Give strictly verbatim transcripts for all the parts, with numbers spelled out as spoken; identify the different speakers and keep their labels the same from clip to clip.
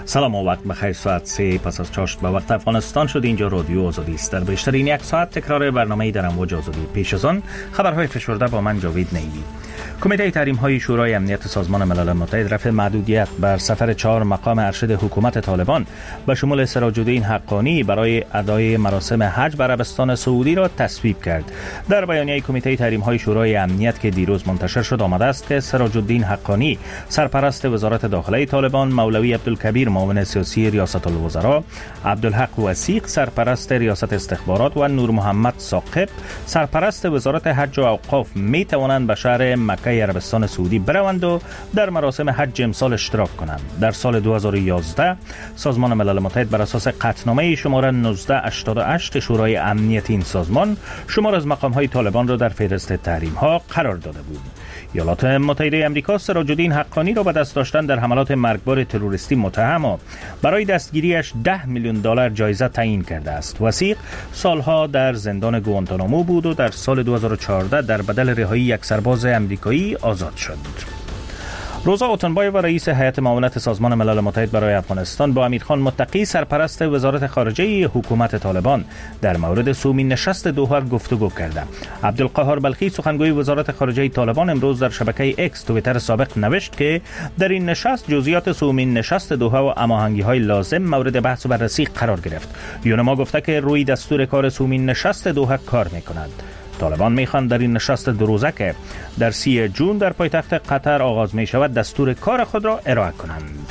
Speaker 1: سلام و وقت بخیر. ساعت سه پس از چاشت به وقت افغانستان شد. اینجا رادیو آزادی است. در بیشترین یک ساعت تکرار برنامه در امواج آزادی. پیش از آن خبرهای فشرده با من جاوید نیلی. کمیته تحریم های شورای امنیت سازمان ملل متحد رفع محدودیت بر سفر چهار مقام ارشد حکومت طالبان به شمول سراج الدین حقانی برای ادای مراسم حج به عربستان سعودی را تصویب کرد. در بیانیه کمیته تحریم های شورای امنیت که دیروز منتشر شد آمده است که سراج الدین حقانی سرپرست وزارت داخله طالبان، مولوی عبدالکبیر معاون سیاسی ریاست الوزراء، عبدالحق وثیق سرپرست ریاست استخبارات و نور محمد ثاقب سرپرست وزارت حج و اوقاف می توانند به شهر مکه عربستان سعودی بروند و در مراسم حج امسال اشتراک کنند. در سال دو هزار و یازده سازمان ملل متحد بر اساس قطعنامه شماره نوزده هشتاد و هشت شورای امنیت این سازمان شمار از مقام‌های طالبان را در فهرست تحریم‌ها قرار داده بود. ایالات متحده آمریکا سراج الدین حقانی را به دست داشتن در حملات مرگبار تروریستی متهم و برای دستگیریش ده میلیون دلار جایزه تعیین کرده است. وثیق سالها در زندان گوانتانامو بود و در سال دو هزار و چهارده در بدل رهایی یک سرباز آمریکایی آزاد شد. روزا اوتنبایو و رئیس هیئت معاونت سازمان ملل متحد برای افغانستان با امیرخان متقی سرپرست وزارت خارجه حکومت طالبان در مورد سومین نشست دوحه گفتگو کردند. عبدالقهار بلخی سخنگوی وزارت خارجه طالبان امروز در شبکه اکس توییتر سابق نوشت که در این نشست جزئیات سومین نشست دوحه و هماهنگی‌های لازم مورد بحث و بررسی قرار گرفت. یونما گفته که روی دستور کار سومین نشست دوحه کار می‌کند. طالبان میخوان در این نشست دو روزه که در سی جون در پایتخت قطر آغاز می شود دستور کار خود را ارائه کنند.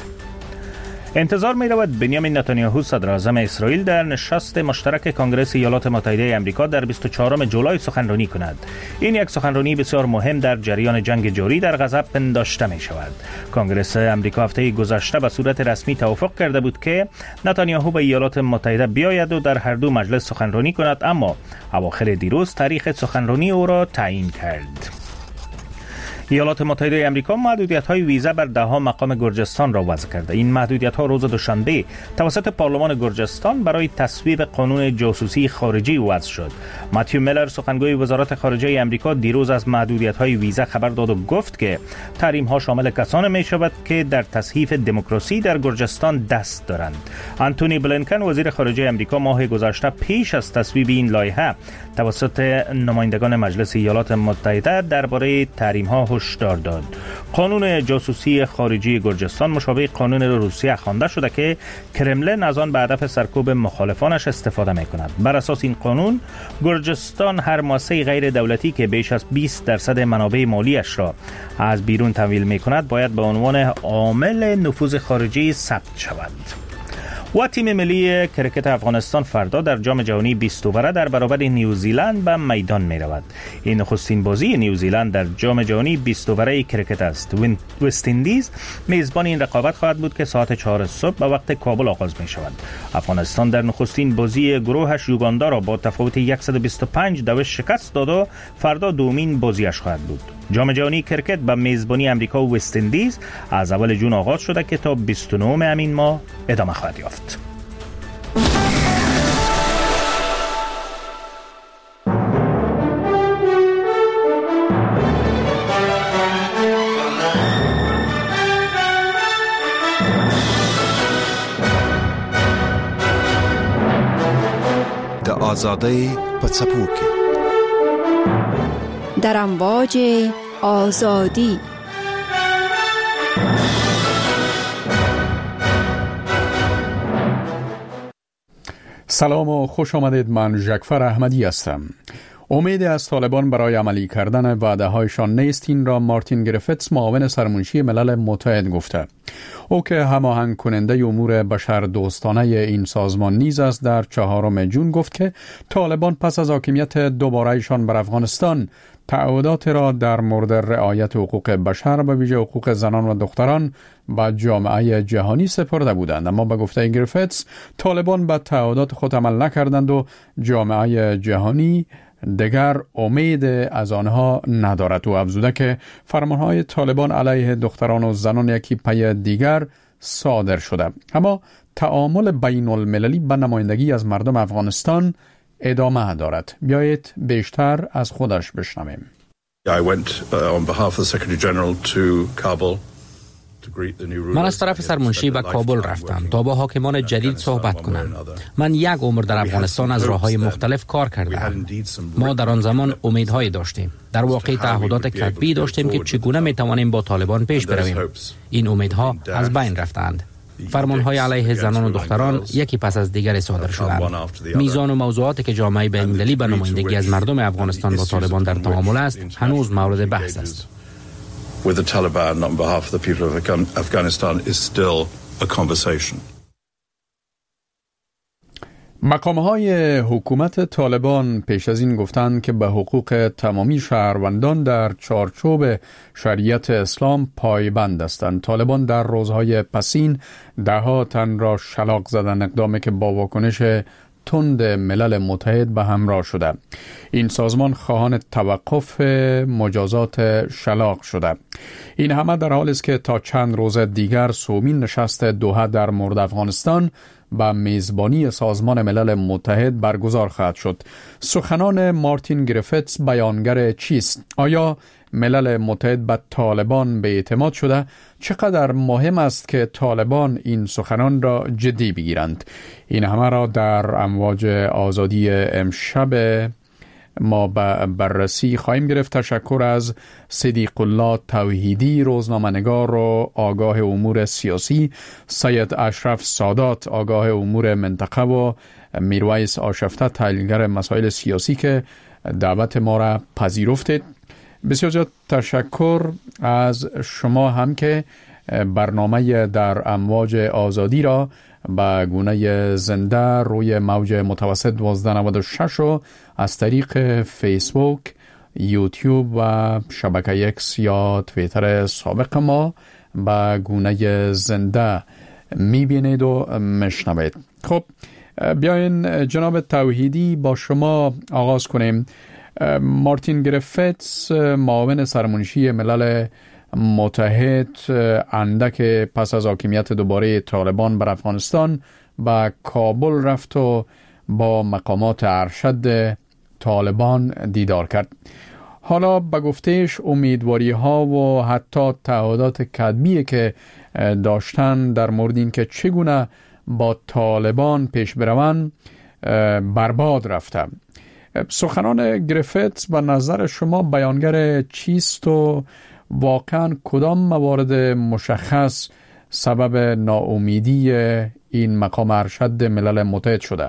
Speaker 1: انتظار می رود بنیامین نتانیاهو صدر اعظم اسرائیل در نشست مشترک کنگره ایالات متحده آمریکا در بیست و چهارم جولای سخنرانی کند. این یک سخنرانی بسیار مهم در جریان جنگ جاری در غزه پنداشته می شود. کنگره آمریکا هفته گذشته به صورت رسمی توافق کرده بود که نتانیاهو به ایالات متحده بیاید و در هر دو مجلس سخنرانی کند، اما اواخر دیروز تاریخ سخنرانی او را تعیین کرد. ایالات متحده آمریکا محدودیت‌های ویزا بر ده ها مقام گرجستان را وضع کرده. این محدودیت‌ها روز دوشنبه توسط پارلمان گرجستان برای تصویب قانون جاسوسی خارجی وضع شد. ماتیو میلر سخنگوی وزارت خارجه آمریکا دیروز از محدودیت‌های ویزا خبر داد و گفت که تحریم‌ها شامل کسانی می‌شود که در تصحیح دموکراسی در گرجستان دست دارند. آنتونی بلینکن وزیر خارجه آمریکا ماه گذشته پیش از تصویب این لایحه توسط نمایندگان مجلس ایالات متحده درباره تحریم‌ها هشدار داد. قانون جاسوسی خارجی گرجستان مشابه قانون روسیه خوانده شده که کرملن از آن به هدف سرکوب مخالفانش استفاده می‌کند. بر اساس این قانون گرجستان هر مؤسسه غیر دولتی که بیش از بیست درصد منابع مالیش را از بیرون تمویل می‌کند باید به عنوان عامل نفوذ خارجی ثبت شود. و تیم ملی کرکت افغانستان فردا در جام جهانی بیست اووره در برابر نیوزیلند به میدان می رود. این نخستین بازی نیوزیلند در جام جهانی بیست اووره کرکت است. وست اندیز میزبان این رقابت خواهد بود که ساعت چهار صبح به وقت کابل آغاز می شود. افغانستان در نخستین بازی گروهش یوگاندا را با تفاوت صد و بیست و پنج دوش شکست داد و فردا دومین بازیش خواهد بود. جام جهانی کرکت به میزبانی امریکا و وست اندیز از اول جون آغاز شده که تا بیست و نه همین ماه ادامه خواهد یافت.
Speaker 2: د آزادی په څپو کې
Speaker 3: در امواج آزادی.
Speaker 4: سلام و خوش آمدید. من ژکفر احمدی هستم. امید از طالبان برای عملی کردن وعده هایشان نیست. این را مارتین گریفتس معاون سرمنشی ملل متحد گفته. او که هماهنگ کننده امور بشر دوستانه این سازمان نیز است در چهارم جون گفت که طالبان پس از حاکمیت دوباره‌شان بر افغانستان تعهدات را در مورد رعایت حقوق بشر به ویژه حقوق زنان و دختران به جامعه جهانی سپرده بودند، اما به گفته گریفتس طالبان به تعهدات خود عمل نکردند و جامعه جهانی دیگر امید از آنها ندارد و افزوده که فرمانهای طالبان علیه دختران و زنان یکی پی دیگر صادر شده، اما تعامل بین المللی به نمایندگی از مردم افغانستان ادامه دارد. بیایید بیشتر از خودش بشنویم.
Speaker 5: I went uh, on behalf of the Secretary General to Kabul من از طرف سرمنشی به کابل رفتم تا با حاکمان جدید صحبت کنم. من یک عمر در افغانستان از راه‌های مختلف کار کردم. ما در آن زمان امیدهایی داشتیم. در واقع تعهدات کتبی داشتیم که چگونه میتوانیم با طالبان پیش برویم. این امیدها از بین رفتند. فرمانهای علیه زنان و دختران یکی پس از دیگری صادر شدند. میزان و موضوعاتی که جامعه بین‌المللی به نمایندگی از مردم افغانستان با طالبان در تعامل است هنوز مورد بحث است.
Speaker 6: With the Taliban on behalf of the people of Afghanistan is still a conversation.
Speaker 4: مقام‌های حکومت طالبان پیش از این گفتند که به حقوق تمامی شهروندان در چارچوب شریعت اسلام پایبند هستند. طالبان در روزهای پسین ده ها تن را شلاق زدند، اقدامی که با واکنش تند ملل متحد به همراه شده. این سازمان خواهان توقف مجازات شلاق شده. این همه در حالی است که تا چند روز دیگر سومین نشست دوحه در مورد افغانستان با میزبانی سازمان ملل متحد برگزار خواهد شد. سخنان مارتین گریفتس بیانگر چیست؟ آیا ملل متحد به طالبان به اعتماد شده؟ چقدر مهم است که طالبان این سخنان را جدی بگیرند؟ این همه را در امواج آزادی امشب ما به بررسی خواهیم گرفت. تشکر از صدیق الله توحیدی، روزنامه‌نگار و آگاه امور سیاسی، سید اشرف سادات، آگاه امور منطقه، و میرویس آشفته، تحلیلگر مسائل سیاسی که دعوت ما را پذیرفتید. بسیار زیاد تشکر از شما هم که برنامه در امواج آزادی را با گونه زنده روی موج متوسط دوازده نود و شش و از طریق فیسبوک، یوتیوب و شبکه اکس یا تویتر سابق ما با گونه زنده میبینید و مشنوید. خب بیاین جناب توحیدی با شما آغاز کنیم. مارتین گریفتس، معاون سرمنشی ملل متحد، اندک پس از حاکمیت دوباره طالبان بر افغانستان به کابل رفت و با مقامات ارشد طالبان دیدار کرد. حالا به گفتهش امیدواری ها و حتی تعهدات کتبی که داشتن در مورد این که چگونه با طالبان پیش بروند برباد رفته. سخنان گریفتس به نظر شما بیانگر چیست و واقعا کدام موارد مشخص سبب ناامیدی این مقام ارشد ملل متحد شده؟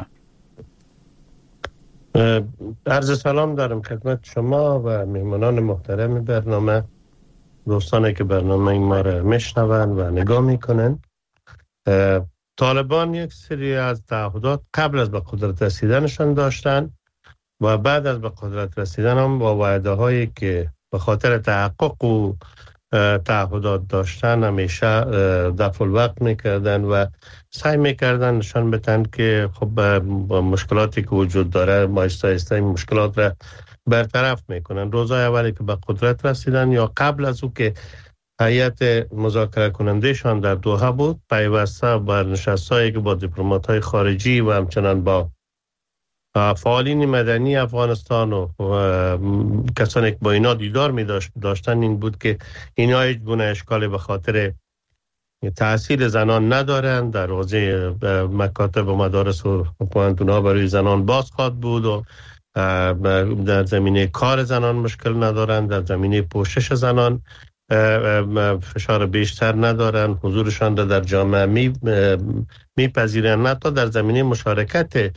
Speaker 7: عرض سلام دارم خدمت شما و مهمانان محترم برنامه، دوستانی که برنامه این ما را میشنوند و نگاه میکنن. طالبان یک سری از تعهدات قبل از به قدرت رسیدنشان داشتن و بعد از به قدرت رسیدن هم با وعده هایی که به خاطر تحقق و تعهدات داشتن همیشه دفع الوقت میکردن و سعی میکردن نشان بدن که خب با مشکلاتی که وجود داره ما آهسته آهسته این مشکلات را برطرف میکنن. روزهای اولی که به قدرت رسیدن یا قبل از او که هیئت مذاکره کننده شان در دوحه بود، پیوسته بر نشستایی که با دیپلمات‌های خارجی و همچنان با فعالین مدنی افغانستان و کسانی که با اینا دیدار می داشتن این بود که اینا هیچ گونه اشکالی به خاطر تحصیل زنان ندارند، در حوزه مکاتب و مدارس و پوهنتون‌ها برای زنان باز خواد بود و در زمینه کار زنان مشکل ندارند، در زمینه پوشش زنان فشار بیشتر ندارند، حضورشان را در جامعه می میپذیرند، حتی در زمینه مشارکت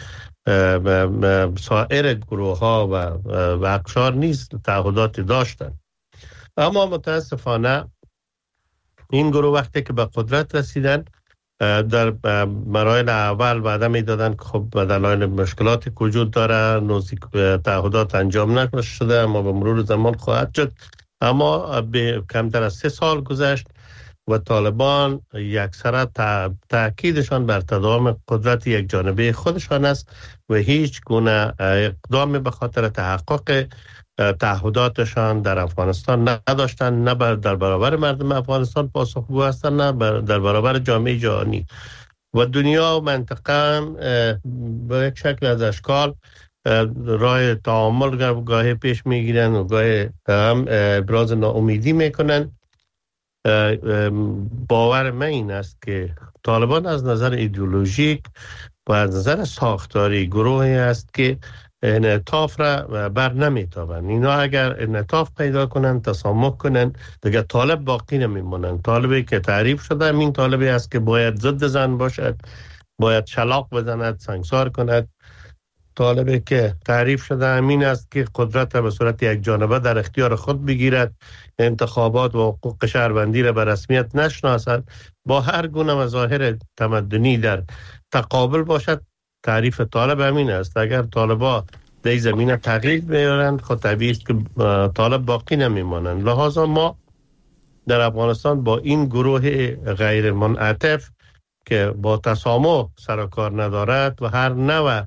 Speaker 7: سایر گروه ها و, و اقشار نیست تعهدات داشتن. اما متاسفانه این گروه وقتی که به قدرت رسیدن در مراحل اول وعده میدادن که خب به دلایل مشکلاتی که وجود داره نزدیک تعهدات انجام نشده اما به مرور زمان خواهد شد. اما به کمتر از سه سال گذشت و طالبان یکسره تأکیدشان بر تداوم قدرت یک جانبه خودشان است و هیچ گونه اقدامی به خاطر تحقق تعهداتشان در افغانستان نداشتند، نه در برابر مردم افغانستان پاسخگو هستند، نه در برابر جامعه جهانی و دنیا و منطقه به یک شکل از اشکال راه تعامل گاهی پیش میگیرن و گاهی هم ابراز ناامیدی میکنن باور من این است که طالبان از نظر ایدئولوژیک و از نظر ساختاری گروهی است که انعطاف را بر نمیتابند. اینا اگر انعطاف پیدا کنن، تسامح کنن، دیگه طالب باقی نمیمونن. طالبی که تعریف شده این طالبی است که باید ضد زن باشد، باید شلاق بزند، سنگسار کند. طالبی که تعریف شده امین است که قدرت به صورت یک جانبه در اختیار خود بگیرد، انتخابات و حقوق شهروندی را به رسمیت نشناسد، با هر گونه مظاهر تمدنی در تقابل باشد. تعریف طالب امین است. اگر طالبا در زمینه تغییر بیارند، خود طبیعی است که طالب باقی نمیمانند. لحاظا ما در افغانستان با این گروه غیر منعطف که با تسامح سر و کار ندارد و هر نوع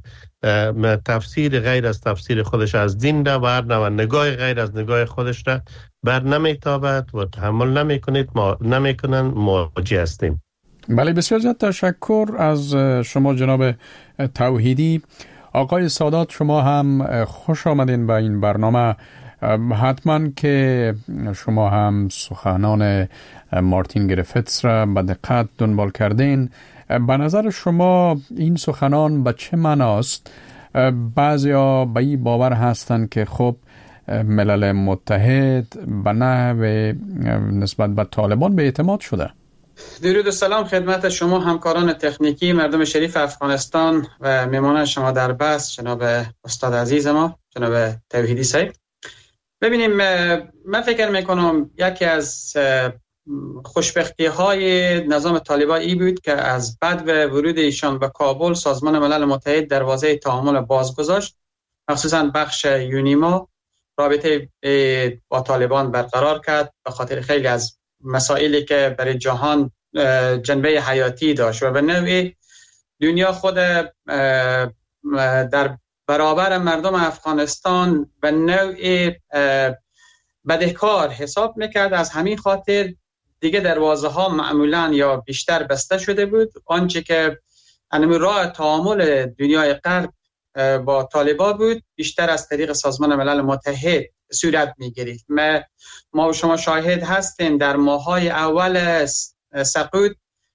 Speaker 7: تفسیر غیر از تفسیر خودش از دین را و هر نوع نگاه غیر از نگاه خودش را بر نمیتابد و تحمل نمیکنید ما نمیکنن مواجه هستیم.
Speaker 4: بله، بسیار زیاد تشکر از شما جناب توحیدی. آقای سادات، شما هم خوش آمدین به این برنامه. حتما که شما هم سخنان مارتین گریفتس را به دقت دنبال کردین. به نظر شما این سخنان به چه معناست؟ بعضیا به این باور هستند که خب ملل متحد به نحو نسبت به طالبان به اعتماد شده.
Speaker 8: درود و سلام خدمت شما همکاران تکنیکی مردم شریف افغانستان و میهمان شما در بحث جناب استاد عزیز ما جناب توحیدی صاحب. ببینیم، من فکر میکنم یکی از خوشبختی های نظام طالبان ای بود که از بعد و ورود ایشان به کابل سازمان ملل متحد دروازه تعامل باز گذاشت، مخصوصا بخش یونیما رابطه با طالبان برقرار کرد به خاطر خیلی از مسائلی که برای جهان جنبه حیاتی داشت و به نوعی دنیا خود در برابر مردم افغانستان به نوعی بدهکار حساب میکرد. از همین خاطر دیگه دروازه ها معمولا یا بیشتر بسته شده بود. آنچه که انمی راه تعامل دنیای غرب با طالبان بود بیشتر از طریق سازمان ملل متحد صورت میگرفت. ما ما و شما شاهد هستیم در ماهای اول سقوط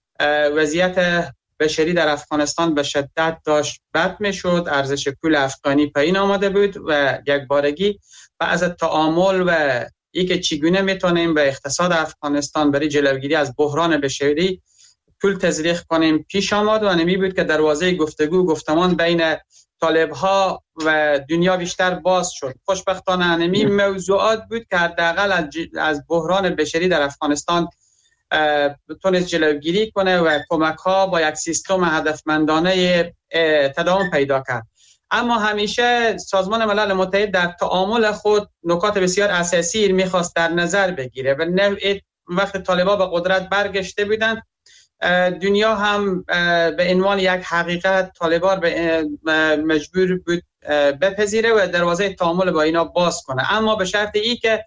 Speaker 8: وضعیت بشری در افغانستان به شدت داشت بد میشد، ارزش پول افغانی پایین آمده بود و یک بارگی بعض تعامل و ای که چگونه میتونیم به اقتصاد افغانستان برای جلوگیری از بحران بشری پول تزریق کنیم پیش آمد و نمی بود که دروازه گفتگو گفتمان بین طالب ها و دنیا بیشتر باز شد. خوشبختانه انمی موضوعات بود که حداقل از بحران بشری در افغانستان تونست جلوگیری کنه و کمک ها با یک سیستم هدفمندانه تداوم پیدا کرد. اما همیشه سازمان ملل متحد در تعامل خود نکات بسیار اساسی میخواست در نظر بگیره و نوعی وقت طالبان به قدرت برگشته بودند دنیا هم به عنوان یک حقیقت طالبان مجبور بود بپذیره و دروازه تعامل با اینا باز کنه، اما به شرط ای که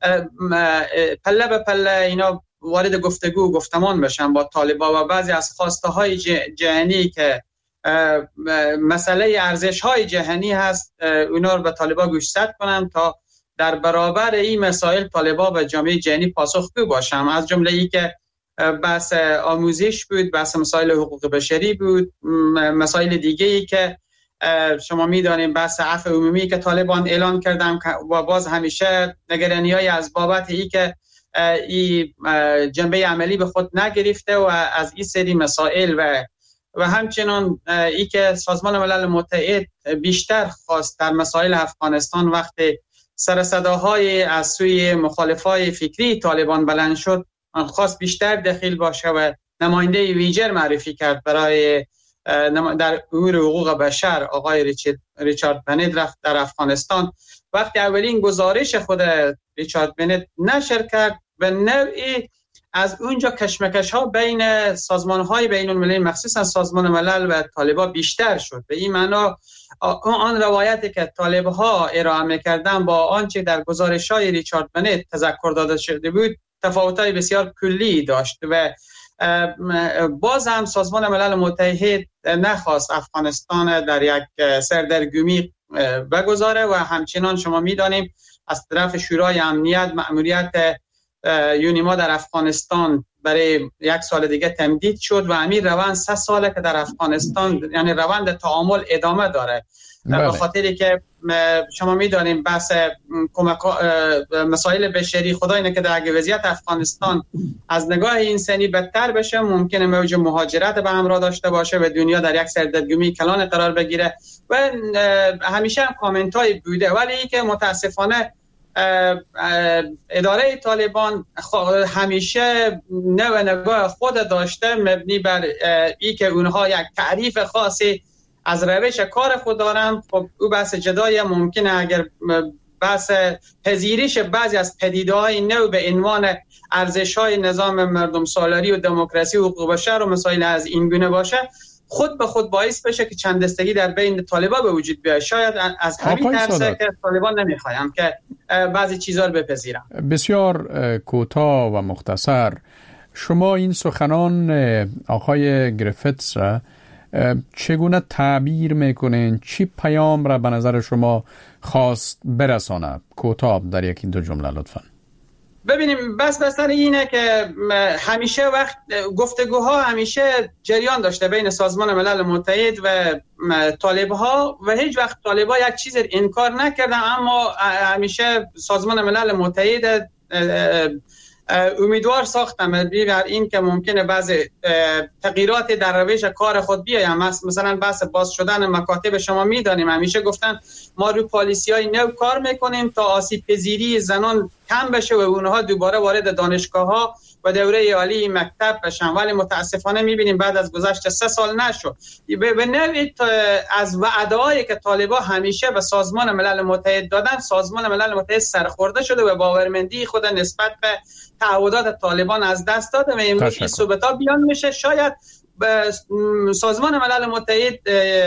Speaker 8: پله به پله اینا وارد گفتگو گفتمان بشن با طالبان و بعضی از خواسته های جهانی که مسئله ارزش های جهانی هست اونا رو به طالبان گوشزد کنن تا در برابر این مسائل طالبان به جامعه جهانی پاسخگو باشن. از جمله ای که بحث آموزش بود، بحث مسائل حقوق بشری بود، مسائل دیگه ای که شما میدانیم بحث عفو عمومی که طالبان اعلان کردن و باز همیشه نگرانی‌های از بابت ای که این جنبه عملی به خود نگرفته و از این سری مسائل و و همچنان ای که سازمان ملل متحد بیشتر خواست در مسائل افغانستان وقتی سر صداهای از سوی مخالفای فکری طالبان بلند شد خواست بیشتر دخیل باشه و نماینده ویژه معرفی کرد برای در امور حقوق بشر آقای ریچارد بنید رفت در افغانستان. وقتی اولین گزارش خود ریچارد بنید نشر کرد و نوعی از اونجا کشمکش ها بین سازمان های بین المللی مخصوصا سازمان ملل و طالبان بیشتر شد. به این معنا آن روایتی که طالب ها ارائه می‌کردن با آنچه در گزارش های ریچارد بنید تذکر داده شده بود تفاوت‌های بسیار کلی داشت و باز هم سازمان ملل متحد نخواست افغانستان در یک سردرگمی بگذاره و همچنان شما می‌دانیم از طرف شورای امنیت مأموریت یونیما در افغانستان برای یک سال دیگه تمدید شد و همین روند سه ساله که در افغانستان یعنی روند تعامل ادامه داره. به خاطری که شما میدانیم بحث کمک مسائل بشری خدای نکنه که در وضعیت افغانستان از نگاه انسانی بدتر بشه، ممکنه موج مهاجرت به همراه داشته باشه و دنیا در یک سردرگمی کلان قرار بگیره و همیشه هم کامنت های بوده، ولی ای که متاسفانه اداره طالبان همیشه نوع نگاه خود داشته مبنی بر ای که اونها یک تعریف خاصی از روش کار خود دارن. خب او بحث جدایی ممکنه اگر بحث پذیرش بعضی از پدیده‌های نو به عنوان ارزش‌های نظام مردم سالاری و دموکراسی و حقوق بشر و مسائل از این گونه باشه، خود به خود باعث بشه که چند دستگی در بین طالبان به وجود بیاد. شاید از همین ترسه که طالبان نمیخوایم که بعضی چیزا رو بپذیرن.
Speaker 4: بسیار کوتاه و مختصر، شما این سخنان آقای گریفتس را چگونه تعبیر میکنین؟ چی پیام را به نظر شما خواست برسانه؟ کوتاه در یکی دو جمله لطفا.
Speaker 8: ببینیم بس بسن اینه که همیشه وقت گفتگوها همیشه جریان داشته بین سازمان ملل متحد و طالبها و هیچ وقت طالبها یک چیز انکار نکردن، اما همیشه سازمان ملل متحد امیدوار ساختم بر این که ممکنه بعضی تغییرات در روش کار خود بیایم. مثلا بحث باز شدن مکاتب شما میدانیم همیشه گفتن ما روی پالیسی های نو کار میکنیم تا آسیب پذیری زنان کم بشه و اونها دوباره وارد دانشگاه ها و دوره عالی مکتب بشن، ولی متاسفانه میبینیم بعد از گذشت سه سال نشد. به نوعی از وعده‌هایی که طالبان همیشه به سازمان ملل متحد دادن، سازمان ملل متحد سرخورده شده و باورمندی خود نسبت به تعهدات طالبان از دست داده و امروز این صحبت‌ها بیان میشه. شاید سازمان ملل متحد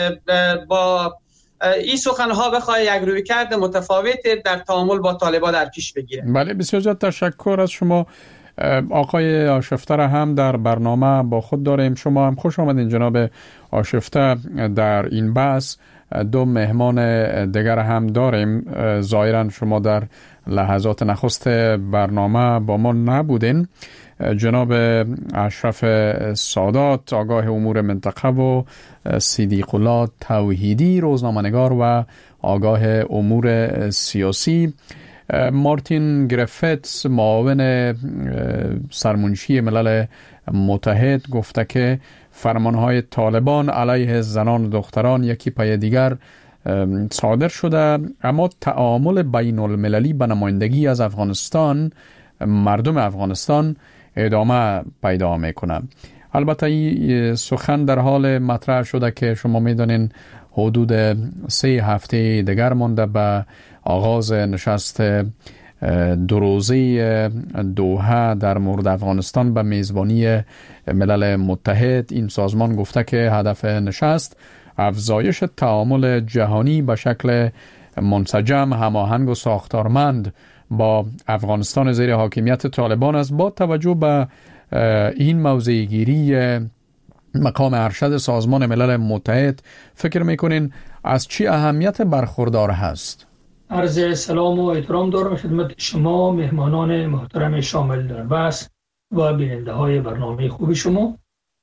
Speaker 8: با این سخنها بخواه یک رویکرد متفاوت در تعامل با طالبان در پیش بگیره.
Speaker 4: بله، بسیار زیاد تشکر از شما. آقای آشفته را هم در برنامه با خود داریم. شما هم خوش آمدین جناب آشفته. در این بحث دو مهمان دیگر هم داریم. ظاهرا شما در لحظات نخست برنامه با ما نبودین. جناب اشرف سادات، آگاه امور منطقه، و صدیق الله توحیدی، روزنامه‌نگار و آگاه امور سیاسی. مارتین گریفتس، معاون سرمنشی ملل متحد، گفته که فرمانهای طالبان علیه زنان و دختران یکی پای دیگر صادر شده، اما تعامل بین المللی به نمایندگی از افغانستان، مردم افغانستان، ادامه پیدا میکنه. البته این سخن در حال مطرح شده که شما میدانین حدود سه هفته دیگر مانده به آغاز نشست دو روزه دوحه در مورد افغانستان به میزبانی ملل متحد. این سازمان گفته که هدف نشست افزایش تعامل جهانی به شکل منسجم، هماهنگ و ساختارمند با افغانستان زیر حاکمیت طالبان است. با توجه به این موضع گیری مقام ارشد سازمان ملل متحد، فکر میکنین از چی اهمیت برخوردار هست؟
Speaker 9: عرض سلام و احترام دارم خدمت شما مهمانان محترم شامل در بحث و بیننده های برنامه خوب شما.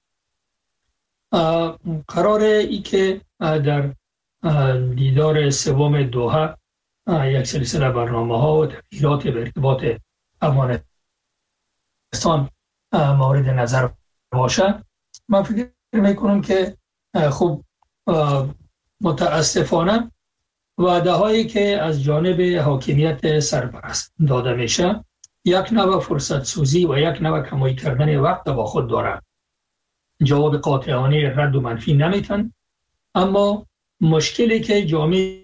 Speaker 9: قرار ای که در دیدار سوم دوحه یک سلسله برنامه ها و تغییرات به ارتباط افغانستان مورد نظر باشه. من فکر میکنم که خب متاسفانه وعده هایی که از جانب حاکمیت سرپرست داده میشه یک نوع فرصت سوزی و یک نوع کمایی کردن وقت با خود داره. جواب قاطعانه رد و منفی نمیتن، اما مشکلی که جامعه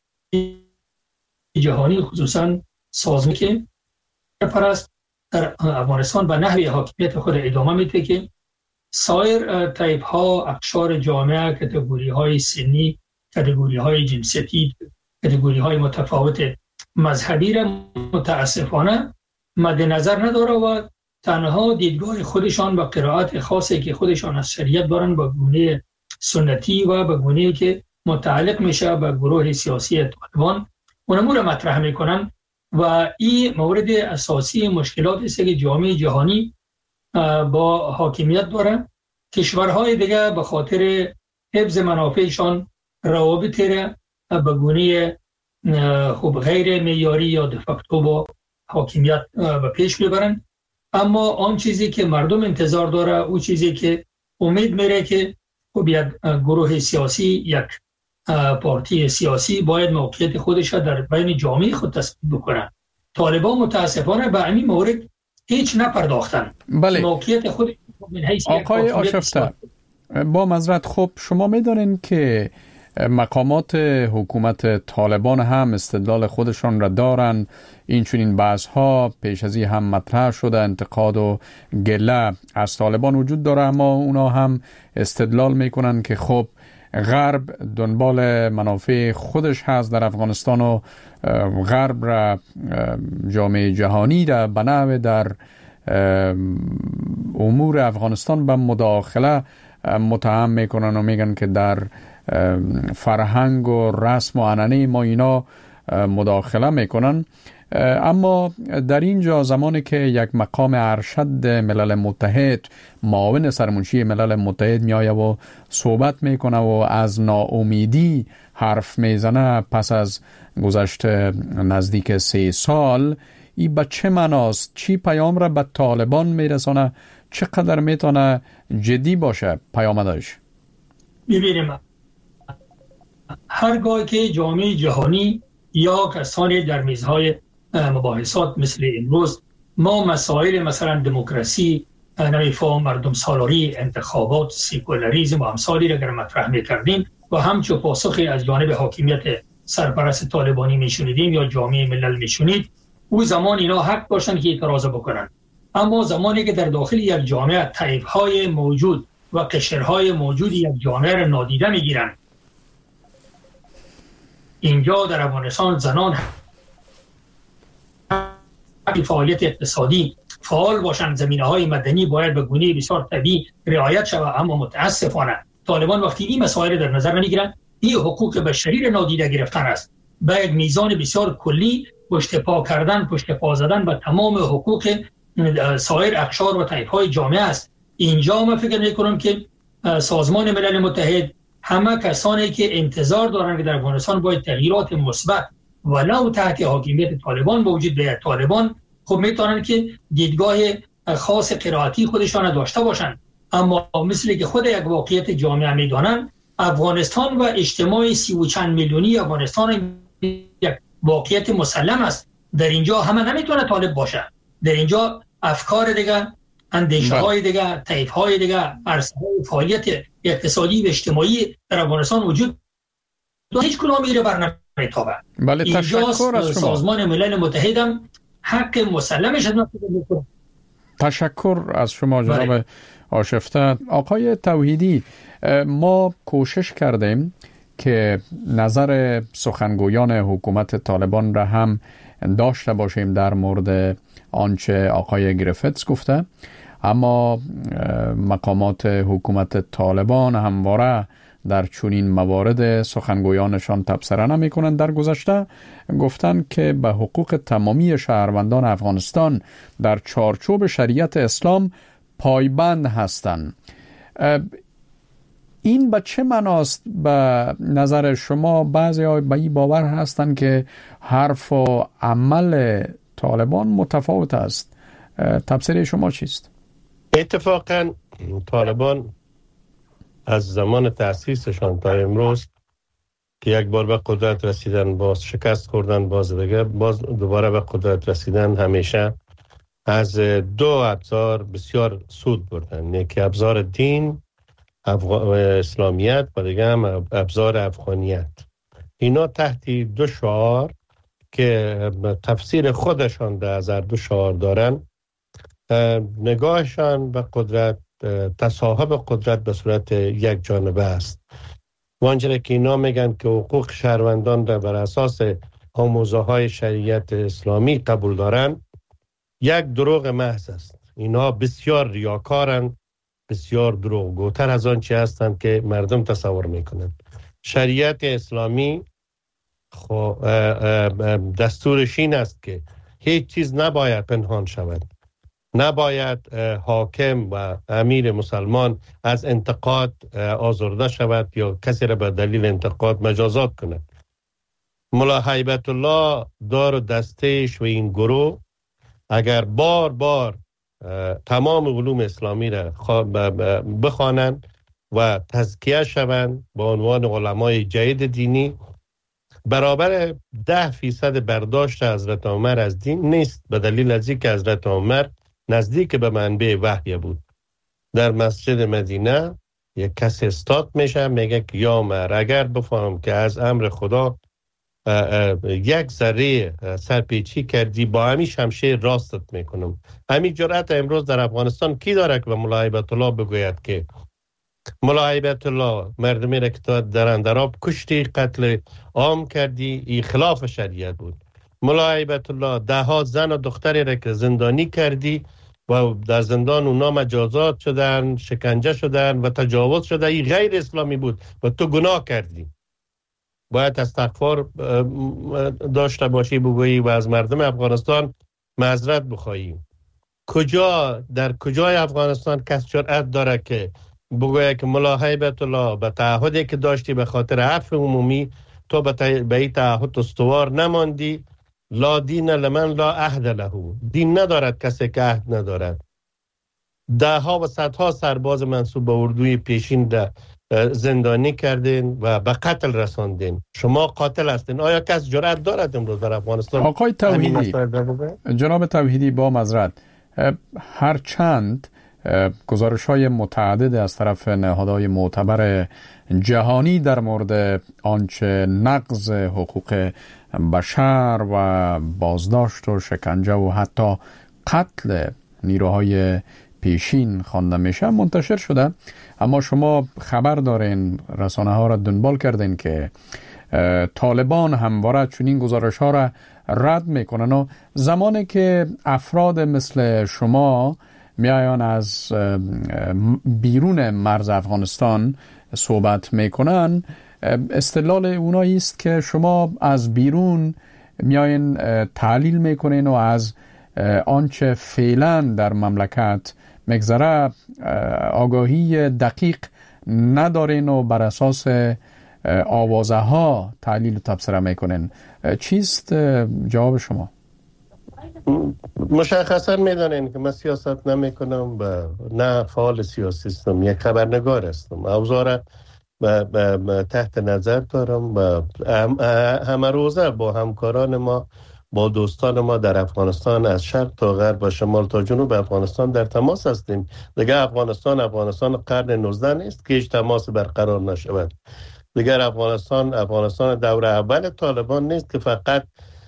Speaker 9: جهانی خصوصا سازمان که سرپرست در افغانستان به نحوی حاکمیت خود ادامه میده که سایر تایپ ها، اقشار جامعه، کاتگوری های سنی، کاتگوری های جنسیتی، کاتگوری های متفاوت مذهبی را متاسفانه مد نظر نداره و تنها دیدگاه خودشان و قرائت خاصی که خودشان از شریعت دارن به گونه سنتی و به گونه که متعلق میشه به گروه سیاسی طالبان اونمو را مطرح میکنن و این مورد اساسی مشکلات است که جامعه جهانی با حاکمیت داره. کشورهای دیگه به خاطر حفظ منافعشان روابط را به گونه خب غیر معیاری یا دفاکتو با حاکمیت به پیش میبرن. اما آن چیزی که مردم انتظار داره، او چیزی که امید میره که خب یک گروه سیاسی، یک پارتی سیاسی باید موقعیت خودش در بین جامعه خود تثبیت بکنه. طالبان متاسفانه به همین مورد هیچ نپرداختن.
Speaker 4: بله.
Speaker 9: موقعیت خود من حیث
Speaker 4: آقای آشفته، با معذرت، خب شما میدانین که مقامات حکومت طالبان هم استدلال خودشان را دارن. این چنین بحث ها پیش از این هم مطرح شده، انتقاد و گله از طالبان وجود داره، اما اونا هم استدلال میکنن که خب غرب دنبال منافع خودش هست در افغانستان و غرب را، جامعه جهانی را به نوع در امور افغانستان به مداخله متهم میکنن و میگن که در فرهنگ و رسم و عنعنه ما اینا مداخله میکنن. اما در اینجا زمانی که یک مقام ارشد ملل متحد، معاون سرمنشی ملل متحد میآید و صحبت میکنه و از ناامیدی حرف میزنه پس از گذشت نزدیک سه سال، این به چه معناست؟ چی پیام را به طالبان میرسانه؟ چقدر میتونه جدی باشه پیامدش؟
Speaker 9: ببینیم هرگاه که جامعه جهانی یا کسانی در میزهای مباحثات مثل امروز ما مسائل مثلا دموکراسی، نمیفهم مردم سالاری، انتخابات، سیکولاریزم و امثالی را اگر مطرح میکردیم و همچو پاسخی از جانب حاکمیت سرپرست طالبانی میشنیدیم یا جامعه ملل میشنید، او زمان اینا حق داشتن که اعتراض بکنن. اما زمانی که در داخل یک جامعه طیف‌های موجود و قشرهای موجود یک جامعه را نادیده میگیرن، اینجا در افغانستان زنان فعالیت اقتصادی فعال باشند، زمینه‌های مدنی باید به گونه بسیار طبیعی رعایت شود. اما متاسفانه طالبان وقتی این مسائل در نظر نمیگیرند، این حقوق بشری را نادیده گرفتن است. به یک میزان بسیار کلی پشت پا کردن، پشت پا زدن به تمام حقوق سایر اقشار و طیف‌های جامعه است. اینجا من فکر می‌کنم که سازمان ملل متحد همه کسانی که انتظار دارند که در افغانستان باید تغییرات مثبت ولو تحت حاکمیت طالبان به وجود بیاید، طالبان خب میتونن که دیدگاه خاص قرائتی خودشان داشته باشند، اما مثل که خود یک واقعیت جامعه میدانند، افغانستان و اجتماع سی و چند میلیونی افغانستان یک واقعیت مسلم است. در اینجا همه نمیتونه طالب باشه. در اینجا افکار دیگه، اندیشه های دیگه، طیف های دیگه، عرصه های فعالیت اقتصادی و اجتماعی در افغانستان وجود داره. هیچ کدام میره بر نمیتابه.
Speaker 4: بله، تشکر از شما.
Speaker 9: سازمان ملل متحد هم حق مسلمش خدمت میکنه.
Speaker 4: تشکر از شما جناب آشفته. آقای توحیدی، ما کوشش کردیم که نظر سخنگویان حکومت طالبان را هم داشته باشیم در مورد آنچه آقای گریفتس گفته، اما مقامات حکومت طالبان همواره در چنین موارد سخنگویانشان تبصره نمی کنند. در گذشته گفتند که به حقوق تمامی شهروندان افغانستان در چارچوب شریعت اسلام پایبند هستند. این به چه معناست به نظر شما؟ بعضی ها به این باور هستند که حرف و عمل طالبان متفاوت است. تفسیر شما چیست؟
Speaker 7: اتفاقا طالبان از زمان تأسیسشان تا امروز که یک بار به قدرت رسیدن، باز شکست خوردن، باز دیگه باز دوباره به قدرت رسیدن، همیشه از دو ابزار بسیار سود بردن. یکی ابزار دین اسلامیت و دیگه هم ابزار افغانیت. اینا تحت دو شعار که تفسیر خودشان در از دو شعار دارن، نگاهشان به قدرت، تصاحب قدرت به صورت یک جانبه است. وانجره که اینا میگن که حقوق شهروندان را بر اساس آموزه های شریعت اسلامی قبول دارن، یک دروغ محض است. اینا بسیار ریاکارن، بسیار دروغگوتر از آن چی هستند که مردم تصور میکنند. شریعت اسلامی خب دستورش این است که هیچ چیز نباید پنهان شود، نباید حاکم و امیر مسلمان از انتقاد آزرده شود یا کسی را به دلیل انتقاد مجازات کند. ملا هیبت الله دار و دستش و این گروه اگر بار بار تمام علوم اسلامی را بخوانند و تزکیه شوند به عنوان علمای جدید دینی، برابر ده فیصد برداشت حضرت عمر از دین نیست، به دلیل از اینکه حضرت عمر نزدیک به منبع وحی بود. در مسجد مدینه یک کسی استاد میشه میگه که یا عمر اگر بفهم که از امر خدا یک ذره سرپیچی کردی با همین شمشیر راستت میکنم. همین جرأت امروز در افغانستان کی داره که به ملا هیبت الله بگوید که ملا هیبت الله مردمی را که در اندراب کشتی، قتل عام کردی، ای خلاف شریعت بود. ملا هیبت الله ده ها زن و دختری را که زندانی کردی و در زندان اونا مجازات شدن، شکنجه شدن و تجاوز شده، ای غیر اسلامی بود و تو گناه کردی. باید استغفار داشته باشی بگویی و از مردم افغانستان معذرت بخواهی. کجا در کجای افغانستان کس جرأت داره که بگوید که ملا هیبت الله به تعهدی که داشتی به خاطر عفو عمومی تو به این تعهد استوار نماندی؟ لا دین لمن لا عهد له، دین ندارد کسی که عهد ندارد. ده ها و صدها سرباز منصوب به اردوی پیشین ده زندانی کردین و به قتل رساندین. شما قاتل هستین. آیا کس جرأت دارد امروز در افغانستان؟
Speaker 4: آقای توحیدی، جناب توحیدی با معذرت، هر چند گزارش های متعدد از طرف نهادهای معتبر جهانی در مورد آنچه نقض حقوق بشر و بازداشت و شکنجه و حتی قتل نیروهای پیشین خوانده میشه منتشر شده، اما شما خبر دارین، رسانه ها را دنبال کردین که طالبان همواره چنین گزارش ها را رد میکنن و زمانی که افراد مثل شما میایان از بیرون مرز افغانستان صحبت میکنن، استدلال اونایی است که شما از بیرون میاین تحلیل میکنین و از آنچه فعلا در مملکت مگذره آگاهی دقیق ندارین و بر اساس آوازه ها تحلیل و تبصره میکنین. چیست جواب شما؟
Speaker 7: مشخصا میدانین که من سیاست نمیکنم و نه فعال سیاسی هستم، یک خبرنگار هستم. اوضاع را تحت نظر دارم و همه روزه با همکاران ما، با دوستان ما در افغانستان از شرق تا غرب و شمال تا جنوب افغانستان در تماس هستیم. دیگه افغانستان افغانستان قرن نوزده نیست که هیچ تماس برقرار نشود. دیگر افغانستان افغانستان دور اول طالبان نیست که فقط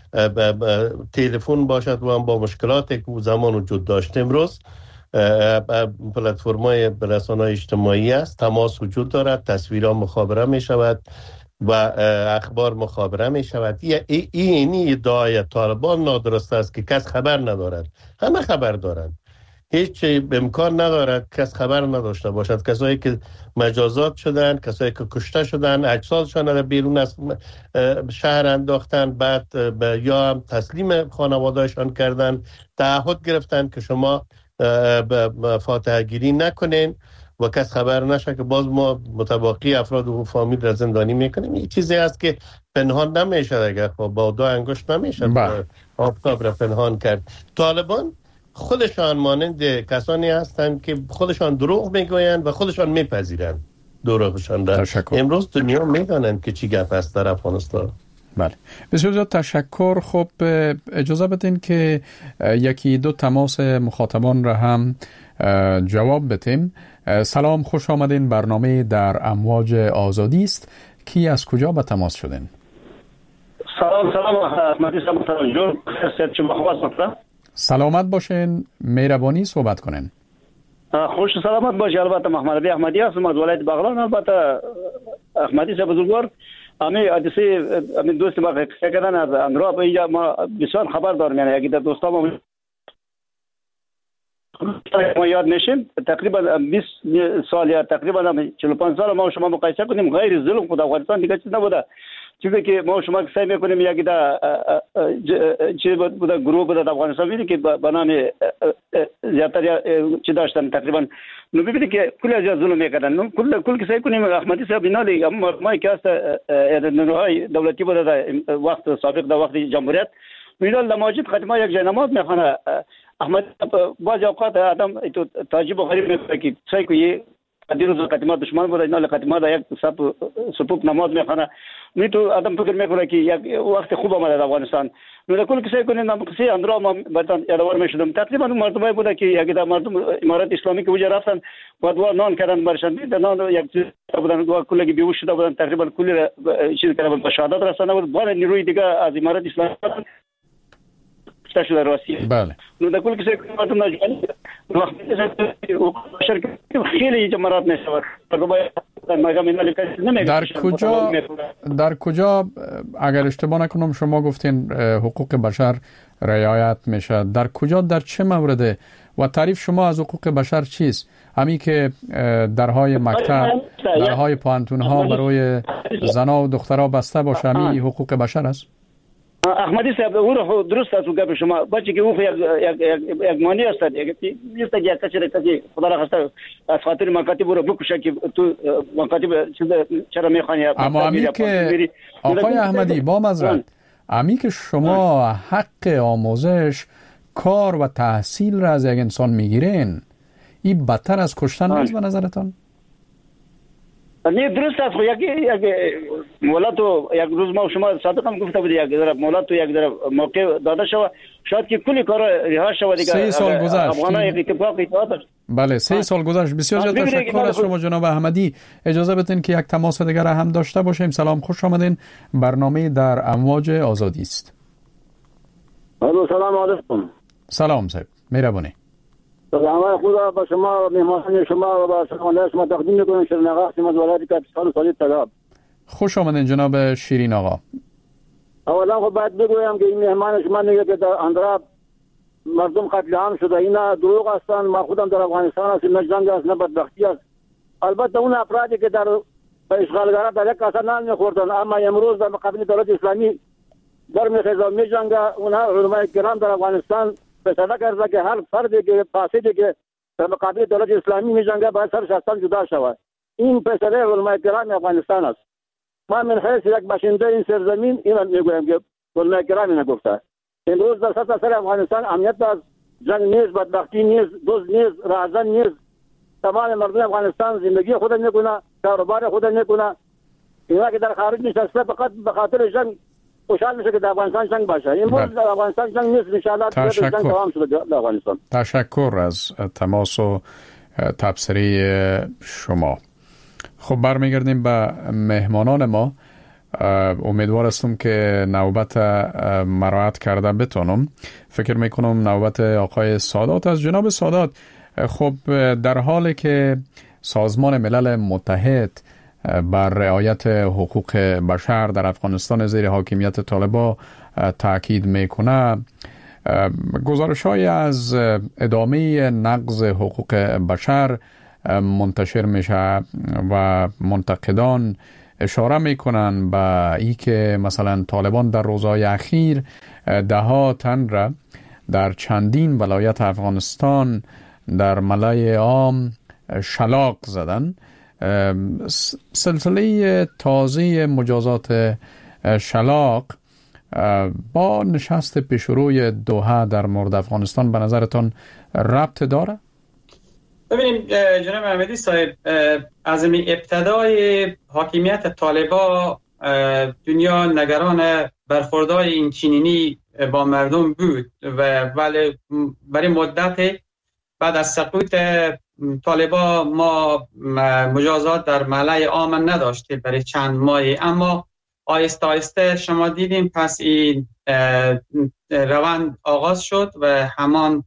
Speaker 7: تلفن باشد و هم با مشکلاتی که او زمان وجود داشت. امروز پلتفرم‌های رسانه‌های اجتماعی است، تماس وجود دارد، تصویرها مخابره می شود و اخبار مخابره می شود. این ادعای طالبان نادرست است که کس خبر ندارد. همه خبر دارند. هیچ امکان ندارد کس خبر نداشته باشد. کسایی که مجازات شدن، کسایی که کشته شدن، اجسادشان را بیرون از شهر انداختن، بعد یا هم تسلیم خانوادهشان کردن، تعهد گرفتن که شما فاتحه گیری نکنین و کس خبر نشه که باز ما متباقی افراد و فامیل را زندانی میکنیم. این چیزی است که پنهان نمیشه، اگر با دو انگشت نمیشه آفتاب را پنهان کرد. طالبان خودشان مانند کسانی هستند که خودشان دروغ میگویند و خودشان میپذیرند دروغشان را. امروز دنیا میدانند که چی گپ است در افغانستان.
Speaker 4: بله، بسیار زیاد تشکر. خب اجازه بدین که یکی دو تماس مخاطبان را هم جواب بدیم. سلام، خوش آمدین. برنامه در امواج آزادی است. کی از کجا به تماس شدین؟
Speaker 10: سلام سلام احمدی صاحب، جور خیلیت شما خواه
Speaker 4: سلامت باشین، مهربانی صحبت کنین.
Speaker 10: خوش سلامت باشی. البته محمد علی احمدی هستم از ولایت بغلان. البته احمدی صاحب بزرگوار، امی حدیثی امی دوست ما فکر کردن از اندراب اینجا ما بسیار خبر دارم، یعنی اگه دوستا ما ما یاد نشیم تقریبا بیست سال یا تقریبا چهل و پنج سال ما شما مقایسه کنیم غیر ظلم خود افغانستان دیگه چیز نبوده. چیزی که ما شما سعی میکنیم یک دا چی بود گروه بود در افغانستان میدید که به نام زیادتر چی داشتن تقریبا نو ببینید که کلی از ظلم میکردن نو کل کل که سعی کنیم احمدی صاحب اینالی ما که است نیروهای دولتی بود در وقت سابق در وقت جمهوریت میدال نماز خاتمه یک جای نماز میخونه احمد بعض اوقات آدم تو تعجب و غریب میکنه که سعی کنی دیروز خاتمه دشمن بود اینا خاتمه در یک صف صفوف نماز میخونه می تو آدم فکر میکنه که یک وقت خوب آمده در افغانستان نو کل کسی کنه نام کسی اندرا ما بدن یادوار میشدم تقریبا مردمای بود که یک در مردم امارات اسلامی که وجا رفتن و دو نان کردن برشن در نان یک بودن دو کلی بیهوش شده بودن تقریبا کلی چیز کردن به شهادت رسانه بود بعد نیروی دیگه از امارات اسلامی شده راستی
Speaker 4: بله
Speaker 10: نو در کل کسی مردم نجوانی وقتی شرکت خیلی جمرات نشود
Speaker 4: در کجا در کجا اگر اشتباه نکنم شما گفتین حقوق بشر رعایت میشه در کجا در چه مورده و تعریف شما از حقوق بشر چیست همی که درهای مکتب درهای پانتون ها برای زنا و دخترها بسته باشه همی حقوق بشر است
Speaker 10: احمدی صاحب او رو درست است گپ شما بچه که او یک یک یک مانی است یک نیست که یک کسی کسی خدا را خسته از خاطر مکاتب رو بکشه که تو مکاتب چرا میخوانی
Speaker 4: اما امی که آقای احمدی با معذرت امی که شما حق آموزش کار و تحصیل را از یک انسان میگیرین این بدتر از کشتن نیست به نظرتان؟
Speaker 10: نه درست است یک یک مولا تو یک روز ما شما صادق هم گفته بود یک در مولا تو یک در موقع داده شود شاید که کلی کار رها شود دیگه
Speaker 4: سه سال گذشت بله سه
Speaker 10: آه.
Speaker 4: سال گذشت بسیار زیاد تشکر از شما جناب احمدی اجازه بدین که یک تماس دیگر هم داشته باشیم سلام خوش آمدین برنامه در امواج آزادی است
Speaker 11: الو سلام علیکم
Speaker 4: سلام صاحب مهربانی
Speaker 11: سلام خدا با شما مهمان شما و با شما شما تقدیم می‌کنم شیرین آقا سیمت ولایت کاپیتان سالی طلب
Speaker 4: خوش آمدین جناب شیرین آقا
Speaker 11: اولا خب باید بگویم که این مهمان شما میگه که در اندراب مردم قتل عام شده اینا دروغ هستند ما خودم در افغانستان هستیم نه جنگ است نه بدبختی است البته اون افرادی که در اشغالگرا در یک کاسه نان می‌خوردن اما امروز در مقابل دولت اسلامی در می‌خیزه و می‌جنگه اونها علمای کرام در افغانستان فیصله کرده که هر فردی که فاسدی که در مقابل دولت اسلامی می‌جنگه باید سرش از تن جدا شود این فیصله علمای کرام افغانستان است ما من حیث یک باشنده این سرزمین اینا میگویم که علمای کرام اینا گفته امروز در سطح سر افغانستان امنیت از جنگ نیست بدبختی نیست دوز نیست رازن نیست تمام مردم افغانستان زندگی خود میکنه کاروبار خود میکنه اینا که در خارج نشسته فقط به خاطر جنگ خوشحال میشه که در افغانستان جنگ باشه امروز در افغانستان جنگ نیست ان شاء الله جنگ تمام شده در افغانستان
Speaker 4: تشکر از تماس و تبصره شما خب برمیگردیم به مهمانان ما امیدوار هستم که نوبت مراعات کرده بتونم فکر میکنم نوبت آقای سادات از جناب سادات خب در حالی که سازمان ملل متحد بر رعایت حقوق بشر در افغانستان زیر حاکمیت طالبان تاکید میکنه گزارش‌های از ادامه نقض حقوق بشر منتشر میشه و منتقدان اشاره میکنن به ای که مثلا طالبان در روزهای اخیر ده ها تن را در چندین ولایت افغانستان در ملای عام شلاق زدن سلسله تازه مجازات شلاق با نشست پیشروی دوحه در مورد افغانستان به نظرتان ربط داره؟
Speaker 8: ببینیم جناب احمدی صاحب از ابتدای حاکمیت طالبان دنیا نگران برخوردهای این چنینی با مردم بود و ولی برای مدت بعد از سقوط طالبان ما مجازات در ملای عام نداشتیم برای چند ماهی اما آهسته آهسته شما دیدیم پس این روند آغاز شد و همان